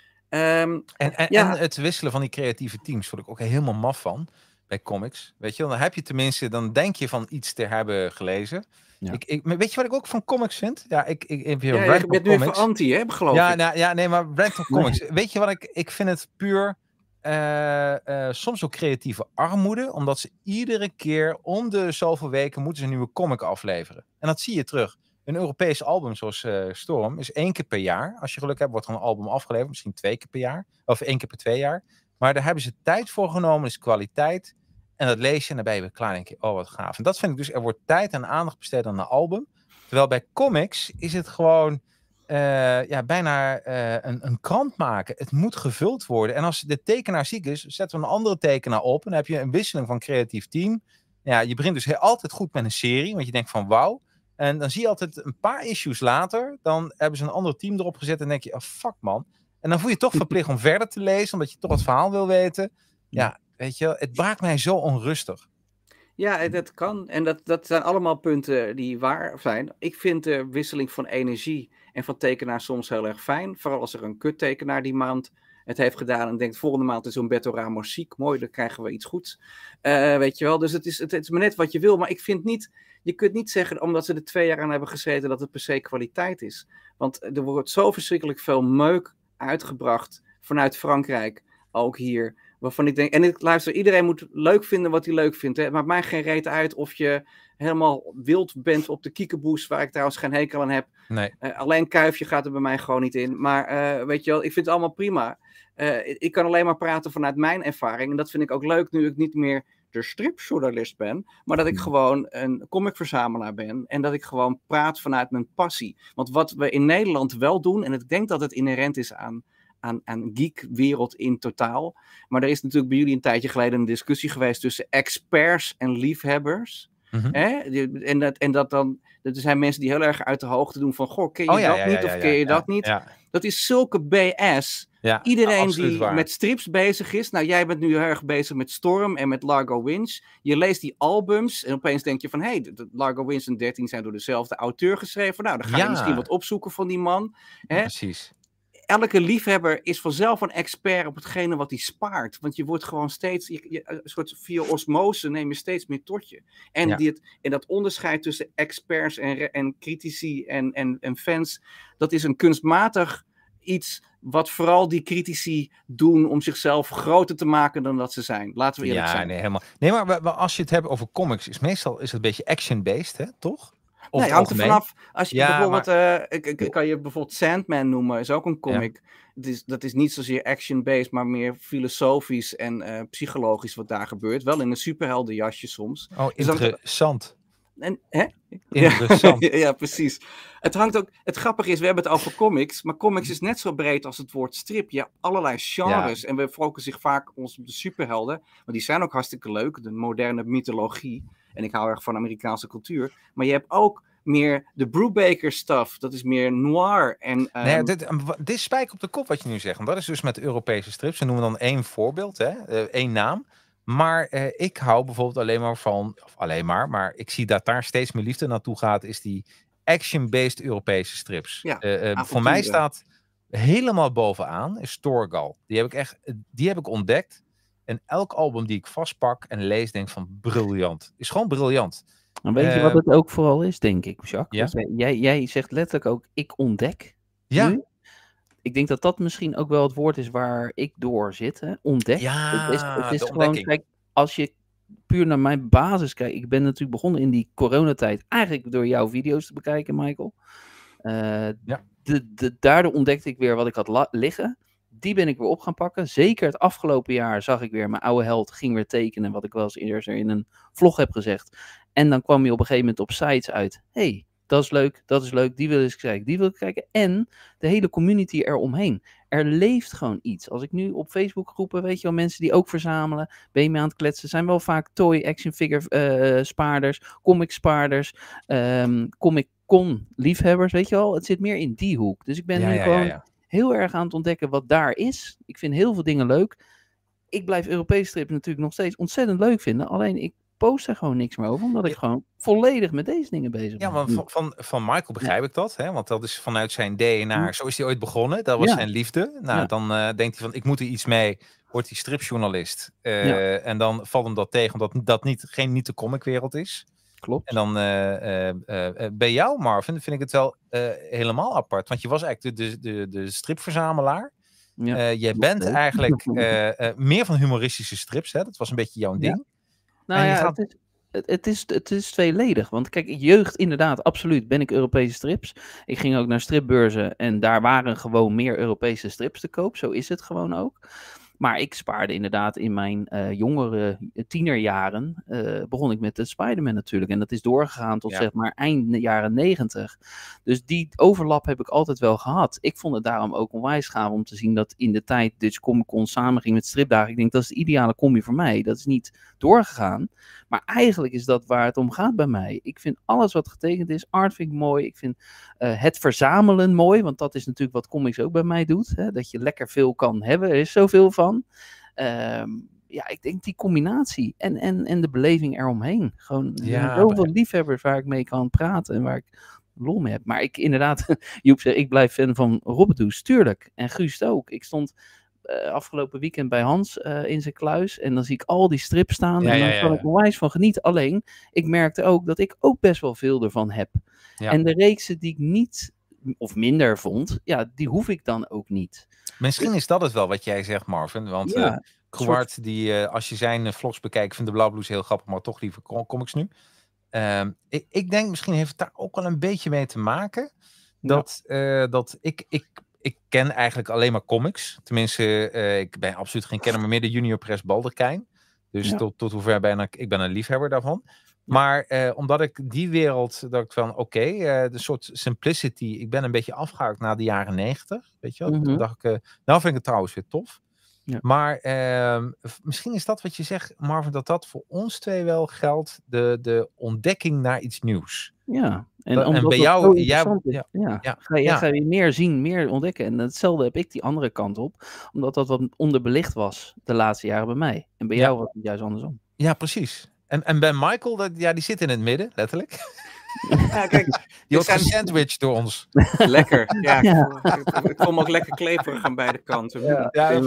Um, en, en, ja. en het wisselen van die creatieve teams vond ik ook helemaal maf van. Bij comics, weet je wel, dan heb je tenminste, dan denk je van iets te hebben gelezen. Ja. Ik, ik, weet je wat ik ook van comics vind? Ja, ik, ik, ik ja, je bent nu even anti, hè, geloof ja, ik. Nou, ja, nee, maar rental comics. Nee. Weet je wat ik, ik vind het puur, uh, uh, soms ook creatieve armoede, omdat ze iedere keer om de zoveel weken moeten ze een nieuwe comic afleveren. En dat zie je terug. Een Europees album zoals uh, Storm is één keer per jaar. Als je geluk hebt, wordt er een album afgeleverd, misschien twee keer per jaar, of één keer per twee jaar. Maar daar hebben ze tijd voor genomen, is kwaliteit. En dat lees je en dan ben je weer klaar en denk je, oh wat gaaf. En dat vind ik dus, er wordt tijd en aandacht besteed aan een album. Terwijl bij comics is het gewoon uh, ja, bijna uh, een, een krant maken. Het moet gevuld worden. En als de tekenaar ziek is, zetten we een andere tekenaar op. En dan heb je een wisseling van creatief team. Ja, je begint dus heel, altijd goed met een serie, want je denkt van wauw. En dan zie je altijd een paar issues later, dan hebben ze een ander team erop gezet en denk je, oh fuck man. En dan voel je je toch verplicht om verder te lezen, omdat je toch het verhaal wil weten. Ja, weet je, het maakt mij zo onrustig. Ja, dat kan. En dat, dat zijn allemaal punten die waar zijn. Ik vind de wisseling van energie en van tekenaar soms heel erg fijn. Vooral als er een kuttekenaar die maand het heeft gedaan en denkt, volgende maand is Umberto Ramos ziek. Mooi, dan krijgen we iets goeds. Uh, weet je wel, dus het is, het, het is maar net wat je wil. Maar ik vind niet, je kunt niet zeggen, omdat ze er twee jaar aan hebben gezeten, dat het per se kwaliteit is. Want er wordt zo verschrikkelijk veel meuk uitgebracht vanuit Frankrijk, ook hier. Waarvan ik denk, en ik luister, iedereen moet leuk vinden wat hij leuk vindt. Hè. Het maakt mij geen reet uit of je helemaal wild bent op de Kiekeboes, waar ik trouwens geen hekel aan heb. Nee. Uh, alleen Kuifje gaat er bij mij gewoon niet in. Maar uh, weet je wel, ik vind het allemaal prima. Uh, ik kan alleen maar praten vanuit mijn ervaring. En dat vind ik ook leuk nu ik niet meer de stripjournalist ben. Maar dat ik gewoon een comicverzamelaar ben. En dat ik gewoon praat vanuit mijn passie. Want wat we in Nederland wel doen, en ik denk dat het inherent is aan... aan, aan geekwereld in totaal. Maar er is natuurlijk bij jullie een tijdje geleden een discussie geweest tussen experts en liefhebbers. Mm-hmm. Hè? En, dat, en dat dan, dat zijn mensen die heel erg uit de hoogte doen van, goh, ken je oh, ja, dat ja, niet ja, of ja, ken je ja, dat ja, niet? Ja. Dat is zulke B S. Ja, Iedereen die waar. met strips bezig is, nou jij bent nu heel erg bezig met Storm en met Largo Winch. Je leest die albums en opeens denk je van, hé, hey, Largo Winch en dertien zijn door dezelfde auteur geschreven. Nou, dan ga je ja. misschien wat opzoeken van die man. Hè? Precies. Elke liefhebber is vanzelf een expert op hetgene wat hij spaart. Want je wordt gewoon steeds, je, je, een soort via osmose neem je steeds meer tot je. En, ja. dit, en dat onderscheid tussen experts en, en critici en, en, en fans, dat is een kunstmatig iets wat vooral die critici doen om zichzelf groter te maken dan dat ze zijn. Laten we eerlijk ja, zijn. Nee, helemaal. Nee, maar, maar als je het hebt over comics, is meestal is het een beetje action-based, hè, toch? Of nee, hangt er vanaf. Als je ja, bijvoorbeeld, maar... uh, ik, ik kan je bijvoorbeeld Sandman noemen, is ook een comic. Ja. Het is, dat is niet zozeer action-based, maar meer filosofisch en uh, psychologisch wat daar gebeurt. Wel in een superheldenjasje soms. Oh, interessant. En, hè? Interessant. Ja, ja, precies. Het hangt ook, het grappige is, we hebben het over comics, maar comics is net zo breed als het woord strip. Je hebt allerlei genres en we focussen zich vaak ons op de superhelden, maar die zijn ook hartstikke leuk, de moderne mythologie. En ik hou erg van Amerikaanse cultuur. Maar je hebt ook meer de Brubaker stuff, dat is meer noir. En, um... nee, dit, dit is spijk op de kop wat je nu zegt. Want dat is dus met de Europese strips. We noemen dan één voorbeeld, hè, uh, één naam. Maar uh, ik hou bijvoorbeeld alleen maar van, of alleen maar, maar ik zie dat daar steeds meer liefde naartoe gaat, is die action-based Europese strips. Ja, uh, uh, voor mij staat helemaal bovenaan is Torgal. Die heb ik echt, die heb ik ontdekt. En elk album die ik vastpak en lees, denk van briljant. Is gewoon briljant. En weet je uh, wat het ook vooral is, denk ik, Jacques? Ja? Jij, jij zegt letterlijk ook, ik ontdek. Ja. Nu. Ik denk dat dat misschien ook wel het woord is waar ik door zit. Hè? Ontdek. Ja, het is, het is de gewoon, ontdekking. kijk, als je puur naar mijn basis kijkt. Ik ben natuurlijk begonnen in die coronatijd. Eigenlijk door jouw video's te bekijken, Michael. Uh, ja. de, de, daardoor ontdekte ik weer wat ik had la- liggen. Die ben ik weer op gaan pakken. Zeker het afgelopen jaar zag ik weer mijn oude held ging weer tekenen. Wat ik wel eens eerder in een vlog heb gezegd. En dan kwam je op een gegeven moment op sites uit. hey, dat is leuk, dat is leuk, die wil ik kijken, die wil ik kijken. En de hele community eromheen. Er leeft gewoon iets. Als ik nu op Facebook groepen, weet je wel, mensen die ook verzamelen, ben je mee aan het kletsen, zijn wel vaak toy action figure uh, spaarders, comic spaarders, um, comic con liefhebbers, weet je wel. Het zit meer in die hoek. Dus ik ben ja, nu ja, gewoon ja, ja. heel erg aan het ontdekken wat daar is. Ik vind heel veel dingen leuk. Ik blijf Europese strips natuurlijk nog steeds ontzettend leuk vinden. Alleen ik post er gewoon niks meer over, omdat ik ja. gewoon volledig met deze dingen bezig ben. Ja, want van, van, van Michael begrijp ik dat, hè? Want dat is vanuit zijn D N A, zo is hij ooit begonnen, dat was ja. zijn liefde. Nou, ja. dan uh, denkt hij van, ik moet er iets mee, wordt hij stripjournalist. Uh, ja. En dan valt hem dat tegen, omdat dat niet, geen niet de comicwereld is. Klopt. En dan uh, uh, uh, bij jou, Marvin, vind ik het wel uh, helemaal apart, want je was eigenlijk de, de, de, de stripverzamelaar. Ja. Uh, jij bent leuk. eigenlijk uh, uh, meer van humoristische strips, hè? Dat was een beetje jouw ding. Ja. Nou en ja, gaat... het, is, het, het, is, het is tweeledig. Want kijk, jeugd inderdaad, absoluut, ben ik Europese strips. Ik ging ook naar stripbeurzen en daar waren gewoon meer Europese strips te koop. Zo is het gewoon ook. Maar ik spaarde inderdaad in mijn uh, jongere tienerjaren, uh, begon ik met de Spider-Man natuurlijk. En dat is doorgegaan tot ja. zeg maar eind jaren negentig. Dus die overlap heb ik altijd wel gehad. Ik vond het daarom ook onwijs gaaf om te zien dat in de tijd Dutch Comic Con samenging met stripdagen. Ik denk dat is de ideale combi voor mij. Dat is niet doorgegaan. Maar eigenlijk is dat waar het om gaat bij mij. Ik vind alles wat getekend is, art vind ik mooi. Ik vind uh, het verzamelen mooi, want dat is natuurlijk wat comics ook bij mij doet. Hè? Dat je lekker veel kan hebben, er is zoveel van. Um, ja, ik denk die combinatie en, en, en de beleving eromheen. Gewoon ja, zoveel maar... liefhebbers waar ik mee kan praten en waar ik lol mee heb. Maar ik inderdaad, Joep zegt, ik blijf fan van Robbedoes, tuurlijk. En Guust ook. Ik stond uh, afgelopen weekend bij Hans uh, in zijn kluis en dan zie ik al die strips staan ja, en dan ja, ja, kan ja. ik er onwijs van genieten. Alleen, ik merkte ook dat ik ook best wel veel ervan heb. Ja. En de reeksen die ik niet of minder vond, ja, die hoef ik dan ook niet. Misschien is dat het wel wat jij zegt, Marvin. Want ja, uh, Kruart, soort... die, uh, als je zijn uh, vlogs bekijkt, vindt de Blauwbloes heel grappig, maar toch liever comics nu. Uh, ik, ik denk, misschien heeft het daar ook wel een beetje mee te maken. Dat, ja. uh, dat ik, ik, ik ken eigenlijk alleen maar comics. Tenminste, uh, ik ben absoluut geen kenner, maar meer de Junior Press Baldurkijn. Dus ja. tot, tot hoever ben ik, ik ben een liefhebber daarvan. Maar uh, omdat ik die wereld, dat ik van oké, okay, uh, de soort simplicity, ik ben een beetje afgehaakt na de jaren negentig, weet je wel. Mm-hmm. Toen dacht ik, uh, nou vind ik het trouwens weer tof. Ja. Maar uh, misschien is dat wat je zegt, Marvin, dat dat voor ons twee wel geldt, de, de ontdekking naar iets nieuws. Ja, en, dat, en bij jou, ja, ja, ja. Ja, ga, je, ja. ga je meer zien, meer ontdekken. En hetzelfde heb ik die andere kant op, omdat dat wat onderbelicht was de laatste jaren bij mij. En bij ja. jou was het juist andersom. Ja, precies. En, en Ben Michael, dat, ja, die zit in het midden, letterlijk. Ja, kijk, die wordt gesandwiched door ons. Lekker, ja. ja. Ik, ik kom ook lekker kleverig aan beide kanten. Ja, ja.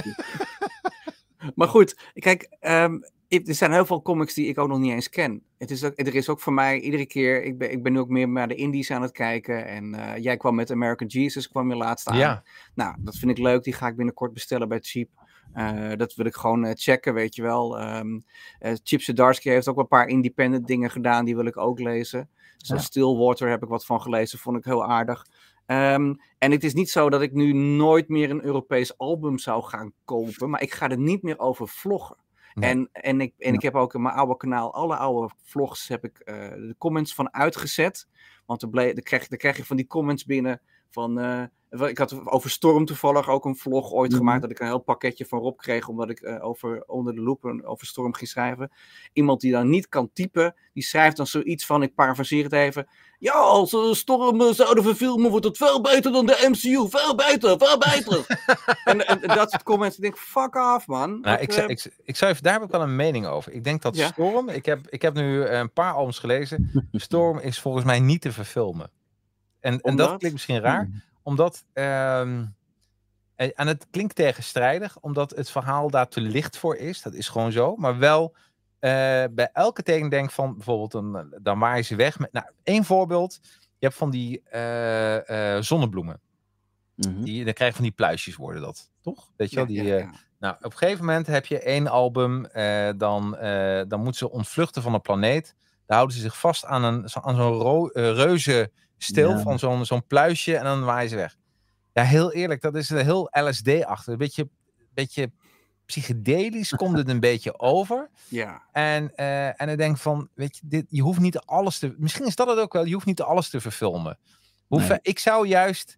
Maar goed, kijk, um, er zijn heel veel comics die ik ook nog niet eens ken. Het is ook, er is ook voor mij iedere keer, ik ben, ik ben nu ook meer naar de indies aan het kijken. En uh, jij kwam met American Jesus, kwam je laatst aan. Ja. Nou, dat vind ik leuk, die ga ik binnenkort bestellen bij Cheap. Uh, dat wil ik gewoon uh, checken, weet je wel. Um, uh, Chip Zdarsky heeft ook wel een paar independent dingen gedaan, die wil ik ook lezen. Zo ja. Stillwater heb ik wat van gelezen, vond ik heel aardig. Um, en het is niet zo dat ik nu nooit meer een Europees album zou gaan kopen, maar ik ga er niet meer over vloggen. Nee. En, en, ik, en Ja. ik heb ook in mijn oude kanaal, alle oude vlogs, heb ik eh, de comments van uitgezet. Want dan, ble- dan, krijg, dan krijg je van die comments binnen van... eh, wel, ik had over Storm toevallig ook een vlog ooit Mhm. gemaakt, dat ik een heel pakketje van Rob kreeg, omdat ik eh, over onder de loep een- over Storm ging schrijven. Iemand die dan niet kan typen, die schrijft dan zoiets van, ik parafraseer het even. Ja, als ze Storm eh, zouden verfilmen, wordt het veel beter dan de M C U. Veel beter, veel beter. en, en, en dat soort comments, ik denk, fuck off man. Nou, Wat, ik, zou- eh, ik, ik zou even, daar heb ik wel een mening over. Ik denk dat Ja? Storm, ik heb, ik heb nu eh, een paar albums gelezen. Storm is volgens mij niet te verfilmen. En, en dat Omdat? klinkt misschien raar, omdat, ehm, eh, en het klinkt tegenstrijdig, omdat het verhaal daar te licht voor is. Dat is gewoon zo. Maar wel eh, bij elke teken denk van, bijvoorbeeld, een, dan waaien ze weg. Met, nou, één voorbeeld. Je hebt van die eh, eh, zonnebloemen. Mhm. Die, dan krijg je van die pluisjes worden dat, toch? Weet je ja, wel? Die, ja, eh, ja. Nou, op een gegeven moment heb je één album, eh, dan, eh, dan moeten ze ontvluchten van een planeet. Daar houden ze zich vast aan, een, zo- aan zo'n ro- eh, reuze stil Ja. van zo'n zo'n pluisje en dan waaien ze weg. Ja, heel eerlijk, dat is een heel L S D-achtig. Een beetje, beetje psychedelisch komt het een beetje over. Ja. En, eh, en ik denk van, weet je, dit, je hoeft niet alles te... Misschien is dat het ook wel, je hoeft niet alles te verfilmen. Hoe Nee. ver- ik zou juist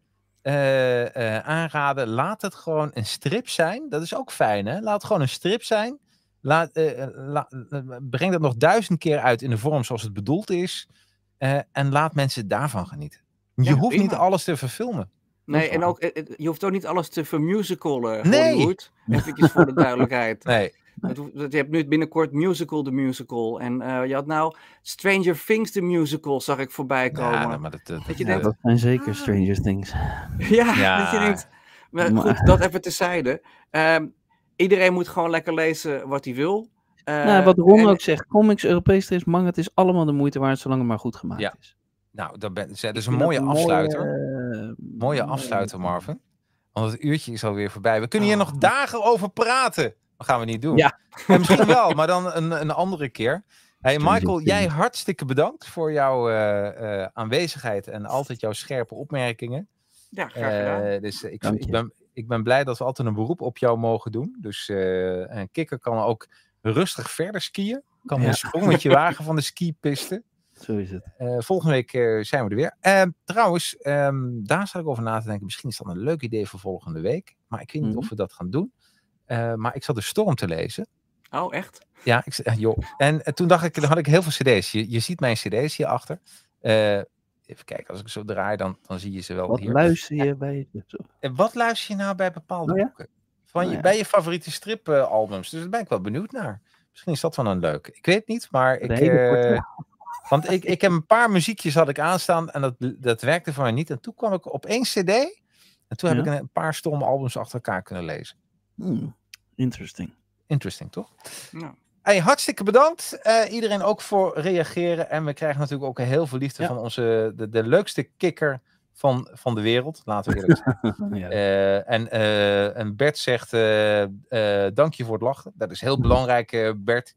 eh, eh, aanraden, laat het gewoon een strip zijn. Dat is ook fijn, hè? Laat het gewoon een strip zijn. Laat, eh, la- eh, breng dat nog duizend keer uit in de vorm zoals het bedoeld is. Eh, en laat mensen daarvan genieten. Je Ja, hoeft prima. niet alles te verfilmen. Nee, is en waar. ook, eh, eh, je hoeft ook niet alles te vermusicalen, Nee. Hollywood. Eventjes voor de duidelijkheid. Nee. Het hoeft- het- je hebt nu binnenkort Musical the Musical. En eh, je had nou Stranger Things the Musical, zag ik voorbij komen. Ja, maar dat, dat, Dat je Ja, denkt, dat zijn zeker Ah. Stranger Things. ja, Ja. dat je denkt... Maar Maar- goed, dat even terzijde. Ehm iedereen moet gewoon lekker lezen wat hij wil. Eh, nou, wat Ron en- ook zegt, comics, Europees strips, manga, het is allemaal de moeite waard, zolang het maar goed gemaakt Ja. is. nou, dat, ben, dat Ik is een vind mooie dat afsluiter. mooie, eh, Mooie afsluiter, Marvin. Want het uurtje is alweer voorbij. We kunnen hier nog dagen over praten. Dat gaan we niet doen. Ja. En misschien wel, maar dan een, een andere keer. Hey, Stranger Michael, jij Things. hartstikke bedankt voor jouw eh, eh, aanwezigheid en altijd jouw scherpe opmerkingen. Ja, graag gedaan. Eh, dus ik, Dank ik, je. ben, ik ben blij dat we altijd een beroep op jou mogen doen. Dus eh, een kikker kan ook rustig verder skiën. Kan Ja. een sprongetje wagen van de skipiste. Zo is het. Eh, volgende week eh, zijn we er weer. Eh, trouwens, ehm, daar zat ik over na te denken. Misschien is dat een leuk idee voor volgende week. Maar ik weet niet Mhm. of we dat gaan doen. Eh, maar ik zat de Storm te lezen. Oh, echt? Ja, ik, eh, joh. En, eh, toen dacht ik, dan had ik heel veel cd's. Je, je ziet mijn cd's hierachter. Eh even kijken, als ik zo draai, dan, dan zie je ze wel Wat hier. luister je bij je... Zo. En wat luister je nou bij bepaalde Oh ja? boeken? Van Oh je, ja. Bij je favoriete stripalbums. Dus daar ben ik wel benieuwd naar. Misschien is dat wel een leuk. Ik weet het niet, maar ik... Een hele eh, korte. want ik, ik heb een paar muziekjes had ik aanstaan en dat, dat werkte voor mij niet. En toen kwam ik op één cd en toen heb Ja. ik een, een paar stomme albums achter elkaar kunnen lezen. Hmm, interesting. Interesting, toch? Nou, Hey, hartstikke bedankt. Eh, iedereen ook voor reageren. En we krijgen natuurlijk ook heel veel liefde Ja. van onze, de, de leukste kikker van, van de wereld. Laten we eerlijk zijn. ja. Eh, en, eh, en Bert zegt, eh, eh, dank je voor het lachen. Dat is heel belangrijk, eh, Bert.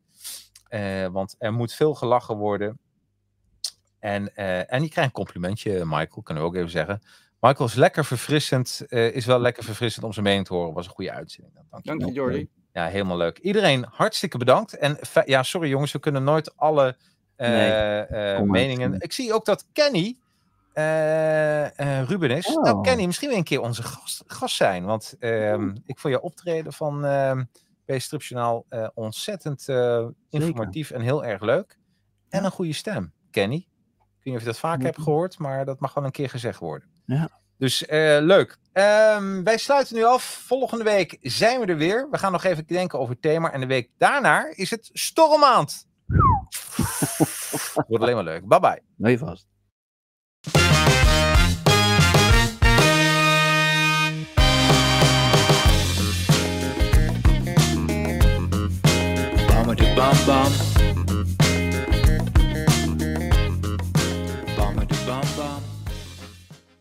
Eh, want er moet veel gelachen worden. En, eh, en je krijgt een complimentje, Michael, kunnen we ook even zeggen. Michael is lekker verfrissend. eh, is wel lekker verfrissend om zijn mening te horen. Was een goede uitzending. Dank je. dank je, Jordi. Ja, helemaal leuk. Iedereen hartstikke bedankt. En fe- ja, sorry jongens, we kunnen nooit alle eh, Nee, eh, kom maar. meningen. Ik zie ook dat Kenny eh, eh, Ruben is. Oh. Nou, Kenny, misschien weer een keer onze gast, gast zijn. Want ehm, ik vond je optreden van ehm bij Stripjournaal eh, ontzettend eh, informatief en heel erg leuk. En een goede stem, Kenny. Ik weet niet of je dat vaak hebt gehoord, maar dat mag wel een keer gezegd worden. Ja. Dus eh, leuk. Ehm, wij sluiten nu af. Volgende week zijn we er weer. We gaan nog even denken over het thema. En de week daarna is het stormmaand. Wordt alleen maar leuk. Bye bye. Nee, vast. Bam, bam, bam.